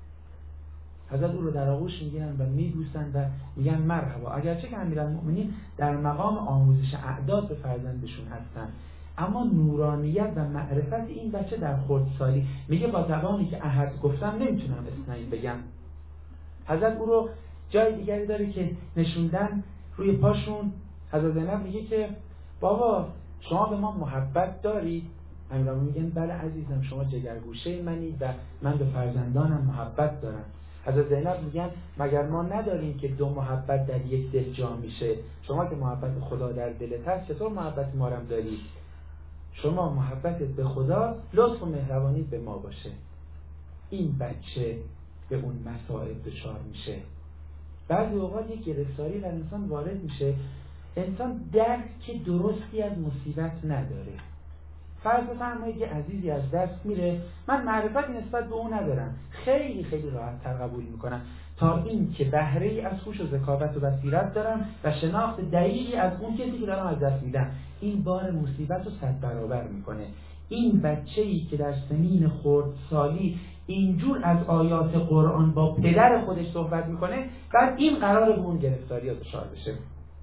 حضرت او رو در آغوش میگیرن و میبوسن و میگن مرحبا. اگرچه که امیرالمومنین در مقام آموزش اعداد به فرزندشون هستن، اما نورانیت و معرفت این بچه در خردسالی میگه با زبانی که احد گفتم نمیتونم اثنین بگم. حضرت او رو جای دیگری داره که نشوندن روی پاشون. حضرت زینب میگه که بابا شما به ما محبت دارید؟ امیرالمومنین میگن بله عزیزم، شما جگرگوشه منید و من به فرزندانم محبت دارم. حضرت زینب میگن مگر ما نداریم که دو محبت در یک دل جا میشه؟ شما که محبت خدا در دلت هست چطور محبت ما هم دارید؟ شما محبتت به خدا، لطف و مهربانی به ما باشه. این بچه به اون مصائب دچار میشه. بعضی اوقات یک گرفتاری در انسان وارد میشه، انسان درک درستی از مصیبت نداره. فرض بفرمایید یه عزیزی از دست میره، من معرفتی نسبت به اون ندارم، خیلی خیلی راحت تر قبول میکنم تا این که بهره ای از هوش و ذکاوت و بصیرت دارم و شناخت دقیقی از اون کسی که دارم از دست میدم. این بار مصیبت رو 100 برابر میکنه. این بچه‌ای که در سنین خردسالی اینجور از آیات قرآن با پدر خودش صحبت میکنه، بعد این قراره به اون گرفتاری ها دچار بشه.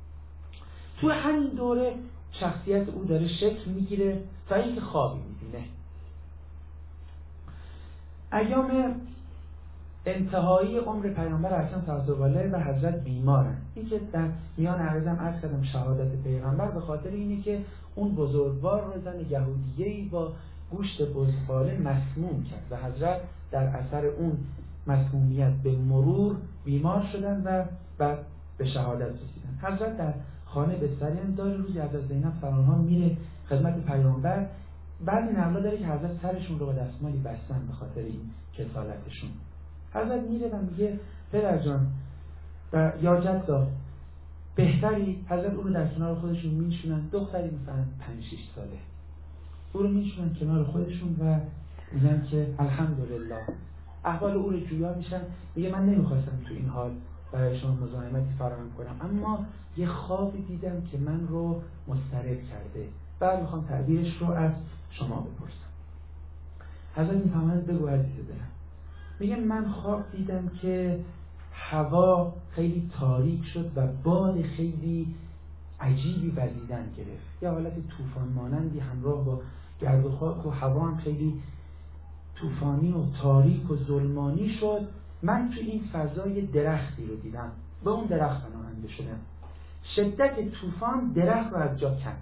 تو همین دوره شخصیت او داره شکل میگیره تا اینکه خوابی میبینه. ایام انتهایی عمر پیامبر اکرم صلی الله علیه و حضرت بیمارن. این که در میان عرضم عرض کردم شهادت پیغمبر به خاطر اینه که اون بزرگوار رو زن یهودیه‌ای با گوشت بزغاله مسموم کرد و حضرت در اثر اون مسمومیت به مرور بیمار شدن و بعد به شهادت رسیدن. حضرت در خانه بستری داره. روزی حضرت زینب سلام الله میره خدمت پیامبر. بعضی نقلا داره که حضرت سرشون رو با دستمالی بستن به خاطر این کسالتشون. حضرت میره و میگه پدر جان و یا جدا بهتری. حضرت او رو در کنار خودشون میشونن. دختری مثلا 5-6 ساله او رو میشونن کنار خودشون و میگن که الحمدلله. احوال او رو جویا میشن. میگه من نمیخواستم تو این حال برای شما مزاحمتی فراهم کنم، اما یه خوابی دیدم که من رو مضطرب کرده. بعد میخوام تعبیرش رو از شما بپرسم. حضرت میفرمایند بگو عزیز دلم. میگه من خواب دیدم که هوا خیلی تاریک شد و باد خیلی عجیبی وزیدن گرفت. یه حالت طوفان مانندی همراه با گرد و خاک و هوا هم خیلی طوفانی و تاریک و ظلمانی شد. من تو این فضای درختی رو دیدم، به اون درخت پناهنده شدم. شدت طوفان درخت رو از جا کند.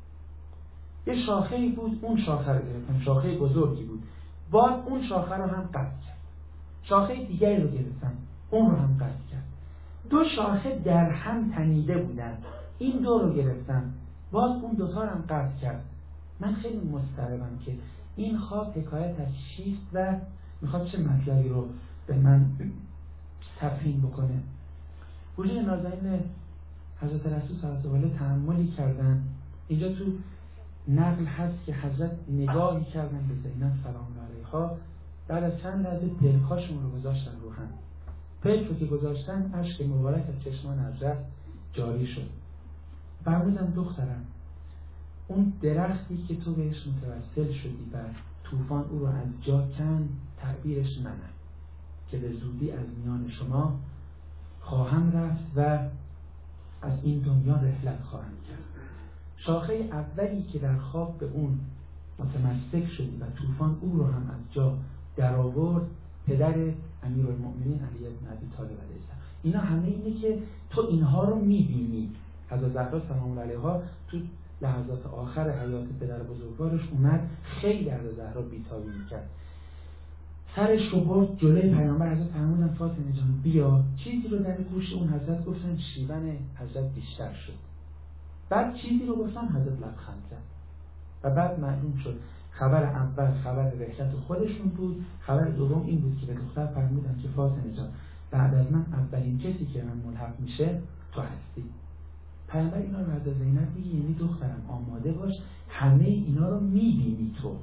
یه شاخه‌ای بود، اون شاخه رو گرفتم، شاخه بزرگی بود، بعد اون شاخه رو هم قطع کرد. شاخه دیگری رو گرفتم، اون رو هم قطع کرد. دو شاخه در هم تنیده بودن، این دو رو گرفتم، باز اون دوتا رو هم قطع کرد. من خیلی مضطربم که این خواب حکایت از چیست و میخواد چه مطلبی رو به من تفهیم بکنه. وجود نازنین حضرت رسول صلی الله علیه و آله تأملی کردن. اینجا تو نقل هست که حضرت نگاهی کردن به زینب سلام علیها، بعد از چند لحظه پلکاشون رو گذاشتن رو هم. پلک رو که گذاشتن اشک مبارک از چشمان حضرت جاری شد. فرمودن دخترم، اون درختی که تو بهش متوسل شدی و طوفان او رو از جا کند، تعبیرش منم که به زودی از میان شما خواهم رفت و از این دنیا رحلت خواهم کرد. شاخه اولی که در خواب به اون متمسک شدی و طوفان او رو هم از جا در آورد، پدر امیرالمؤمنین علی بن ابی طالب علیه السلام. اینا همه اینه که تو اینها رو میبینی. حضرت زهرا سلام الله علیها تو لحظات آخر حیات پدر بزرگوارش اومد خیلی از زهرا بی‌تابی میکرد، سرش رو برد جلوی پیامبر. حضرت فرمودن فاطمه جان بیا. چیزی رو در گوش اون حضرت گفتن، شیون حضرت بیشتر شد. بعد چیزی رو گفتن، حضرت لبخند زد و بعد معلوم شد خبر اول خبر رحلت خودشون بود، خبر دوم این بود که به دختر فرمودن که فاطمه جان بعد از من اولین کسی که من ملحق میشه تو هستی. پیامبر اینا رو حضرت زینب میگه، یعنی دخترم آماده باش، همه اینا رو میبینی تو.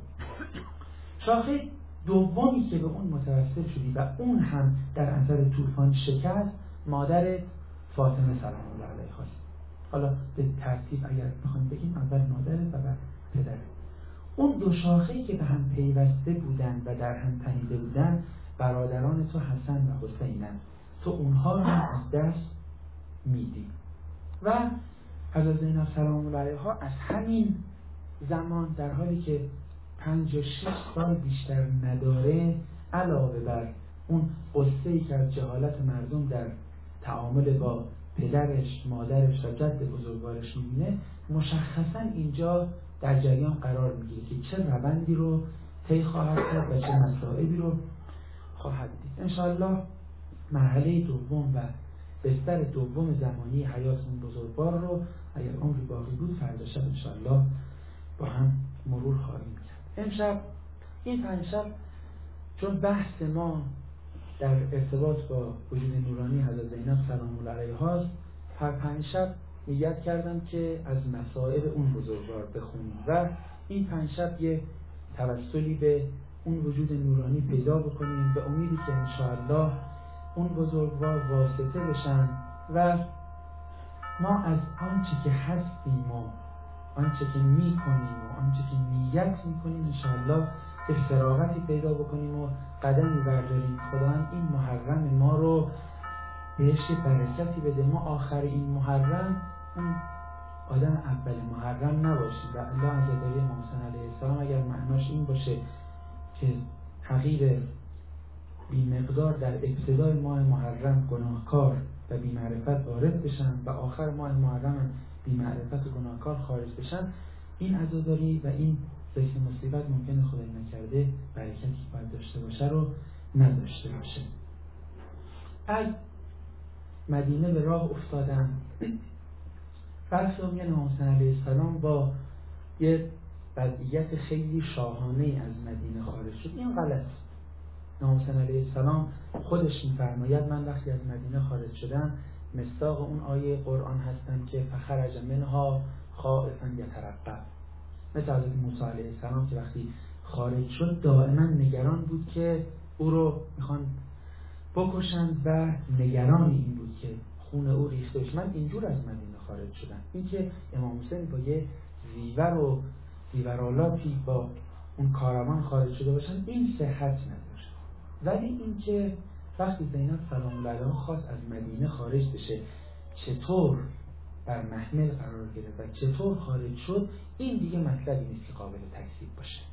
شاخه دومی که به اون متوسل شدی و اون هم در اثر طوفان شکست، مادر فاطمه سلام الله علیها است. حالا به ترتیب اگر بخوایم بگیم، اول مادرت و بعد پدرت. اون دو شاخه‌ای که به هم پیوسته بودن و در هم تنیده بودن، برادران تو حسن و حسینن. تو اونها رو از دست میدی. و حضرت زینب سلام الله علیها از همین زمان در حالی که 5 و 6 سال بیشتر نداره، علاوه بر اون قصه‌ای که از جهالت مردم در تعامل با پدرش، مادرش و جد بزرگوارش می‌بینه، مشخصاً اینجا در جریان قرار میگیره که چه روندی رو طی خواهد کرد و چه مسائلی رو خواهد دید. انشاءالله مرحله دوم و بستر دوم زمانی حیات اون بزرگوار رو اگر عمری باقی بود فردا شب انشاءالله با هم مرور خواهیم کرد. امشب این 5 شب چون بحث ما در ارتباط با وجود نورانی حضرت زینب سلام الله علیها است، هر 5 شب نیت کردم که از مصائب اون بزرگوار بخونیم و این 5 شب یه توسلی به اون وجود نورانی پیدا بکنیم به امیدی که انشاءالله اون بزرگوار واسطه بشن و ما از آنچه که هستیم و آنچه که میکنیم و آنچه که نیت میکنیم انشاءالله به فراغتی پیدا بکنیم و قدمی برداریم. خداوند این محرم ما رو بهش برکتی بده، ما آخر این محرم اون آدم اول محرم نباشیم و الله عزوجل امام حسین علیه السلام اگر معناش این باشه که حقیر بی مقدار در ابتدای ماه محرم گناهکار و بی معرفت وارد بشن و آخر ماه محرم بی معرفت و گناهکار خارج بشن، این عزاداری و این ذکر مصیبت ممکنه خدای نکرده برکتی باید داشته باشه رو نداشته باشه. از مدینه به راه افتادم. برخی میگن امام حسین علیه السلام با یه وضعیت خیلی شاهانه از مدینه خارج شد. این غلط. امام حسین علیه السلام خودش می‌فرماید من وقتی از مدینه خارج شدم مصداق اون آیه قرآن هستم که فخرج منها خائفا یترقب. مثل حضرت موسی علیه السلام که وقتی خارج شد دائما نگران بود که او رو میخوان بکشند و نگران این بود که خون او ریخته بشه. من اینجور از مدینه خارج شدم. این که امام حسین با یه زیور و زیورالاتی با اون کاروان خارج شده باشن این صحت نداره. ولی این که وقتی زینب سلام الله علیها خواست از مدینه خارج بشه چطور بر محمل قرار گرفت و چطور خارج شد، این دیگه مطلبی نیست که قابل تکذیب باشه.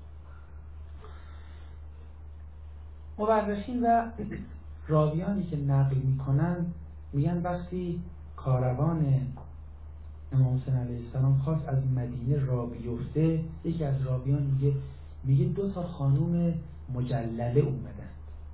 مورخین و راویانی که نقل میکنن میگن وقتی کاروان امام حسین علیه السلام خواست از مدینه راه بیفته، یکی از راویان میگه 2 خانوم مجلله اومدن،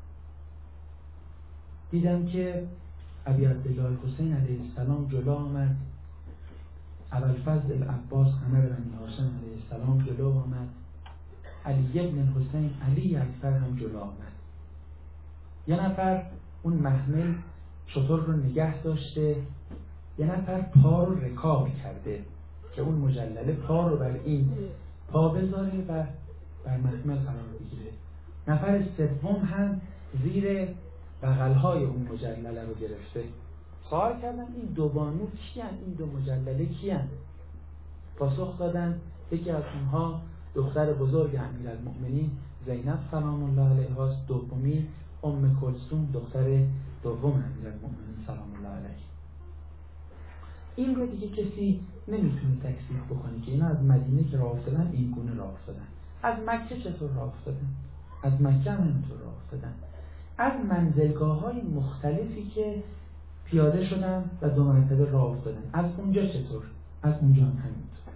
دیدم که ابی عبدالله حسین علیه السلام جلو آمد، ابوالفضل العباس عمر بن هاشم علیه السلام جلو آمد، علی ابن حسین علی اکبر هم جلو آمد. یه نفر اون محمل شتر رو نگه داشته، یه نفر پا رو رکاب کرده که اون مجلله پا رو بر این پا بذاره و بر محمل قرار بگیره. نفر سوم هم زیر بغل‌های اون مجلله رو گرفته. سوال کردن این 2 بانو کیان؟ این 2 مجلله کیان؟ پاسخ دادن یکی از اونها دختر بزرگ امیرالمؤمنین زینب سلام الله علیها است، دومی ام کلثوم دختر دوم امیرالمؤمنین سلام الله علیه. این رو دیگه کسی نمیتونه تکذیب بکنه که اینا از مدینه که راه افتادن این گونه راه افتادن. از مکه چطور راه افتادن؟ از مکه هم اینطور راه افتادن. از منزلگاه‌های مختلفی که پیاده شدن و 2 مرتبه راه افتادن. از اونجا چطور؟ از اونجا هم همینطور.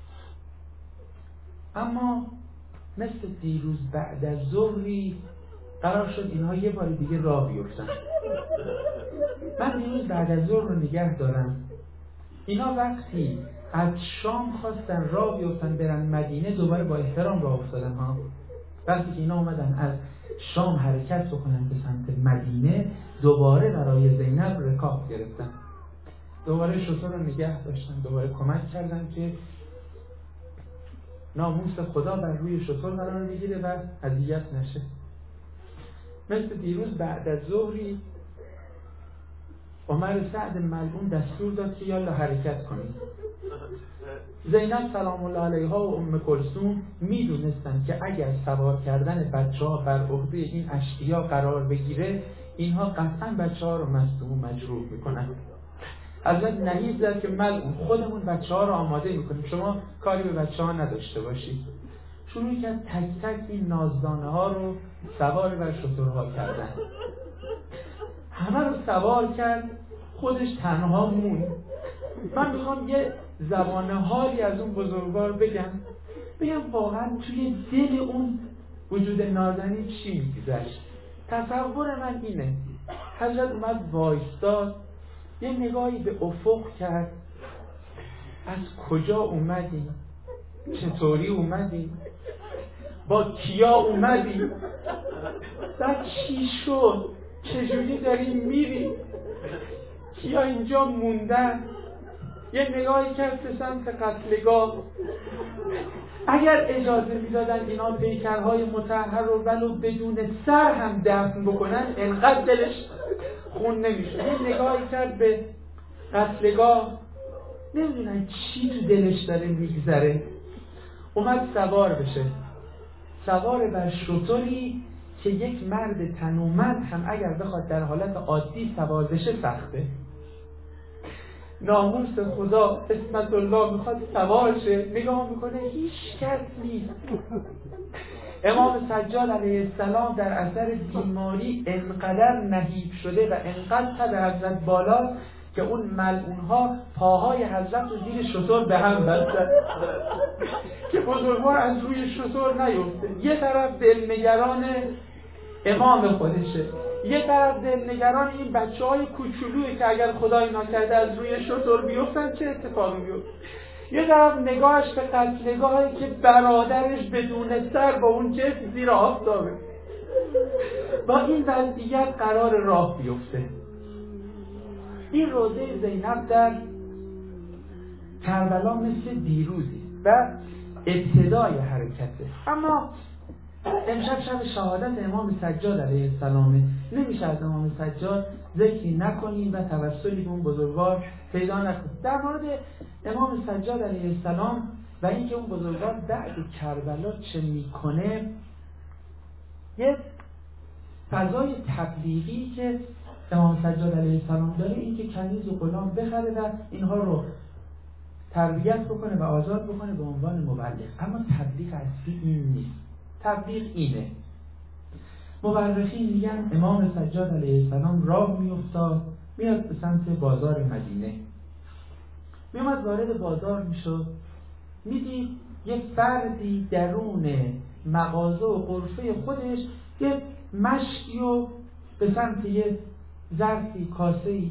اما مثل دیروز بعد از ظهری قرار شد اینها یه بار دیگه راه بیفتن. من دیروز بعد از ظهر رو نگه دارم. اینا وقتی از شام خواستن راه بیفتن برن مدینه، دوباره با احترام راه افتادن ها. وقتی که اینا اومدن از شام حرکت بکنن به سمت مدینه، دوباره برای زینب رکاب گرفتن، دوباره شتر رو نگه داشتن، دوباره کمک کردن که ناموس خدا بر روی شتر قرار بگیره و اذیت نشه. مثل دیروز بعد از ظهری عمر سعد ملعون دستور داد که یالا حرکت کنید. زینب سلام الله علیها و ام کلثوم میدونستن که اگر سوار کردن بچه‌ها بر عهده این اشقیا قرار بگیره، اینها قطعا بچه‌ها رو مصدوم و مجروح میکنن. حضرت نهید زد که ملعون خودمون بچه‌ها رو آماده میکنیم، شما کاری به بچه‌ها نداشته باشید. شروع کرد تک تک این نازدانه ها رو سوار بر شترها کردن. همه رو سوار کرد، خودش تنها موند. من میخوام یه زبان حالی از اون بزرگوار بگم واقعا توی دل اون وجود نازنین چی میگذشت. تصور من اینه، حضرت اومد وایستاد، یه نگاهی به افق کرد، از کجا اومدیم، چطوری اومدیم، با کیا اومدیم، بعد چی شد، چجوری داریم میریم، کیا اینجا موندن. یه نگاهی کرد به سمت قتلگاه. اگر اجازه میدادن اینا پیکرهای مطهر رو ولو بدون سر هم دفن بکنن، انقدر دلش خون نمیشه. یه نگاهی کرد به قتلگاه، نمیدونن چی تو دلش داره میگذره. اومد سوار بشه، سوار بر شتری که یک مرد تنومند هم اگر بخواد در حالت عادی سوار بشه سخته. ناموس خدا اسمت الله میخواد سوار شه، نگاه میکنه هیچ کس نیست. امام سجاد علیه السلام در اثر بیماری انقدر نحیف شده و انقدر تب حضرت بالاست که اون ملعونها پاهای حضرت رو زیر شتر به هم بستن که بزرگوار از روی شتر نیفته. یه طرف دلنگران امام خودشه، یه طرف دلنگران این بچه‌های کوچولویی که اگر خدای نکرده از روی شتر بیفتن چه اتفاقی بیفته. یه طرف نگاهش به قتلگاهی که برادرش بدون سر با اون جسم زیر آفتابه. با این وضعیت قرار راه بیفته. این روضه زینب در کربلا مثل دیروزی و ابتدای حرکته. اما امشب شب شهادت امام سجاد علیه السلامه، نمیشه از امام سجاد ذکری نکنیم و توسلی به اون بزرگوار پیدا نکنیم. در مورد امام سجاد علیه السلام و اینکه اون بزرگوار بعد کربلا چه میکنه، یه فضای تبلیغی که امام سجاد علیه السلام داره این که کنیز و غلام بخره و اینها رو تربیت بکنه و آزاد بکنه به عنوان مبلغ. اما تبلیغ اصلی این نیست. تبلیغ اینه. مورخین میگن امام سجاد علیه السلام راه میافتاد میاد به سمت بازار مدینه. میامد وارد بازار میشد، میدید یک فردی درون مغازه و غرفه خودش یک مشکی و به سمت یک ظرفی کاسه‌ای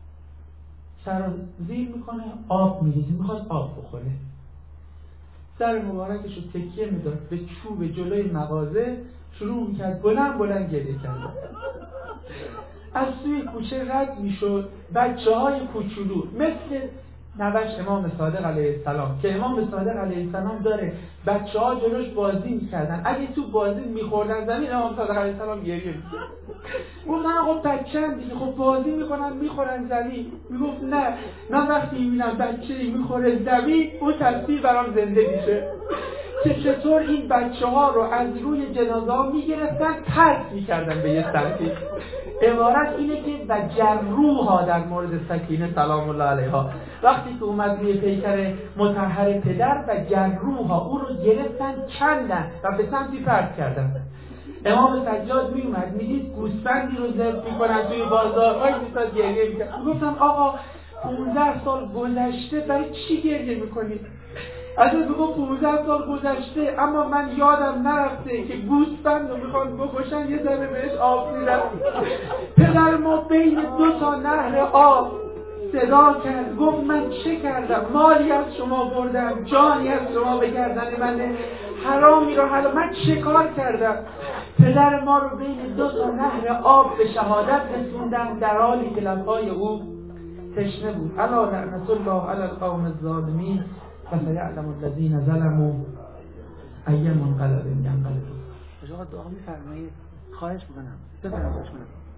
سرازیر میکنه، آب میریزه، میخواد آب بخوره. سر مبارکش رو تکیه میداد به چوب جلوی مغازه، شروع میکرد بلند گریه کردن. از سوی کوچه رد میشد بچه‌های کوچولو مثل نوش امام صادق علیه السلام که امام صادق علیه السلام داره بچه‌ها جلوش بازی میکردن، اگه تو بازی میخوردن زمین امام صادق علیه السلام گریه میکرد. گفتن خب بچه‌ام دیگه، خب بازی میکنن میخورن زمین. میگفت نه، من وقتی میبینم بچه‌ای میخوره زمین اون تصویر برام زنده میشه که چطور این بچه‌ها رو از روی جنازه ها میگرفتن پرت میکردن به یه سمتی. عبارت اینه که و جروها در مورد سکینه سلام الله علیها، وقتی که اومد روی پیکر مطهر پدر و جروها او رو گرفتن کندن و به سمتی پرت کردن. امام سجاد می اومد میدید گوسفندی رو ذبح میکنن توی بازار، آی میستاد گریه میکرد. گفتم آقا 15 سال گذشته برای چی گریه میکنید؟ از اون بگو 15 سال گذشته اما من یادم نرفته که گوسفند رو میخوان بکشن، یه ذره بهش آب میدن. پدر ما بین 2 نهر آب صدا کرد، گفت من چه کردم؟ مالی از شما بردم، جانی از شما به گردن من، حرامی رو حلال، من چه کار کردم؟ پدر ما رو بین 2 نهر آب به شهادت رسوندن در حالی که لبهای او تشنه بود. الا لعنت الله علی القوم الظالمین و سیعلم الذین ظلموا ای منقلب ینقلبون. آقا دعا می‌فرمایید، خواهش می‌کنم بفرمایید.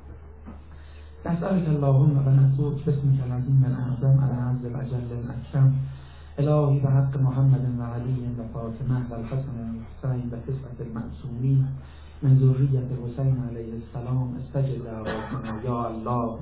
نسألك اللهم و نسألك باسمك العظیم الأعظم الأعز الأجل الأكرم الهی بحق محمد و علی و فاطمه و الحسن و الحسین و 9 المعصومین من ذریة الحسین علیه السلام استجب دعواتنا یا الله.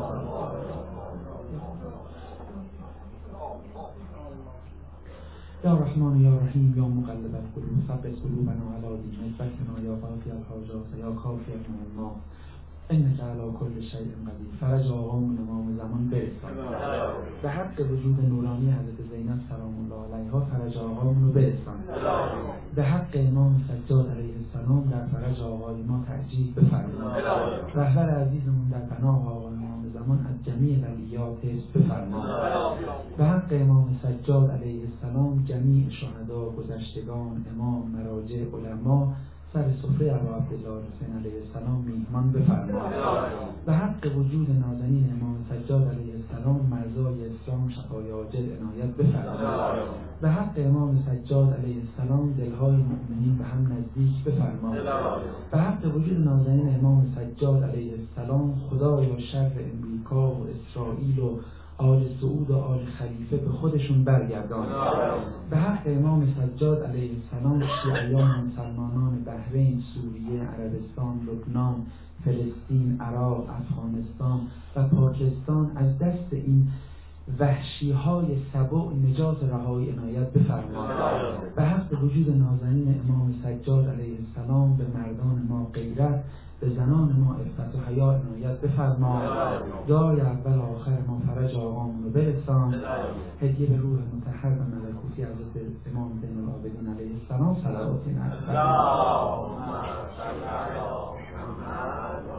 یا رحمان یا رحیم یا مقلب القلوب ثبت قلوبنا علی دینک بکنا یا قاضی الحاجات یا کافی المعما انک علی کل شیء قدیر. فرج آقامون امام زمان برسان به حق وجود نورانی حضرت زینب سلام الله علیها، فرج آقامون رو برسان به حق امام سجاد علیه السلام در فرج آقای ما تعجیل بفرما. رهبر عزیزمون در پناه آقا امام زمان از جمیع ولیات بفرما. به حق امام سجاد علیه السلام جمیع شهدا، گذشتگان، امام، مراجع، علما سر سفره ابا عبدالله حسین علیه السلام میهمان بفرما. به حق وجود نازنین امام سجاد علیه السلام مرزای اسلام شفای عاجل عنایت بفرما. به حق امام سجاد علیه السلام دلهای مؤمنین به هم نزدیک بفرما. به حق وجود نازنین امام سجاد علیه السلام خدایا شر امریکا و اسرائیل و آل سعود و آل خلیفه به خودشون برگردان. به حق امام سجاد علیه السلام شیعیان و مسلمانان بحرین، سوریه، عربستان، لبنان، فلسطین، عراق، افغانستان و پاکستان از دست این وحشی‌های سبع نجات رهایی عنایت بفرما. به حق وجود نازنین امام سجاد علیه السلام به مردان ما غیرت، به زنان ما عفت و حیا عنایت بفرما. دعای اول آخر ما فرج آقامون رو برسان. هدیه به روح مطهر و ملکوتی حضرت امام زین العابدین علیه السلام صلواتی نرسان.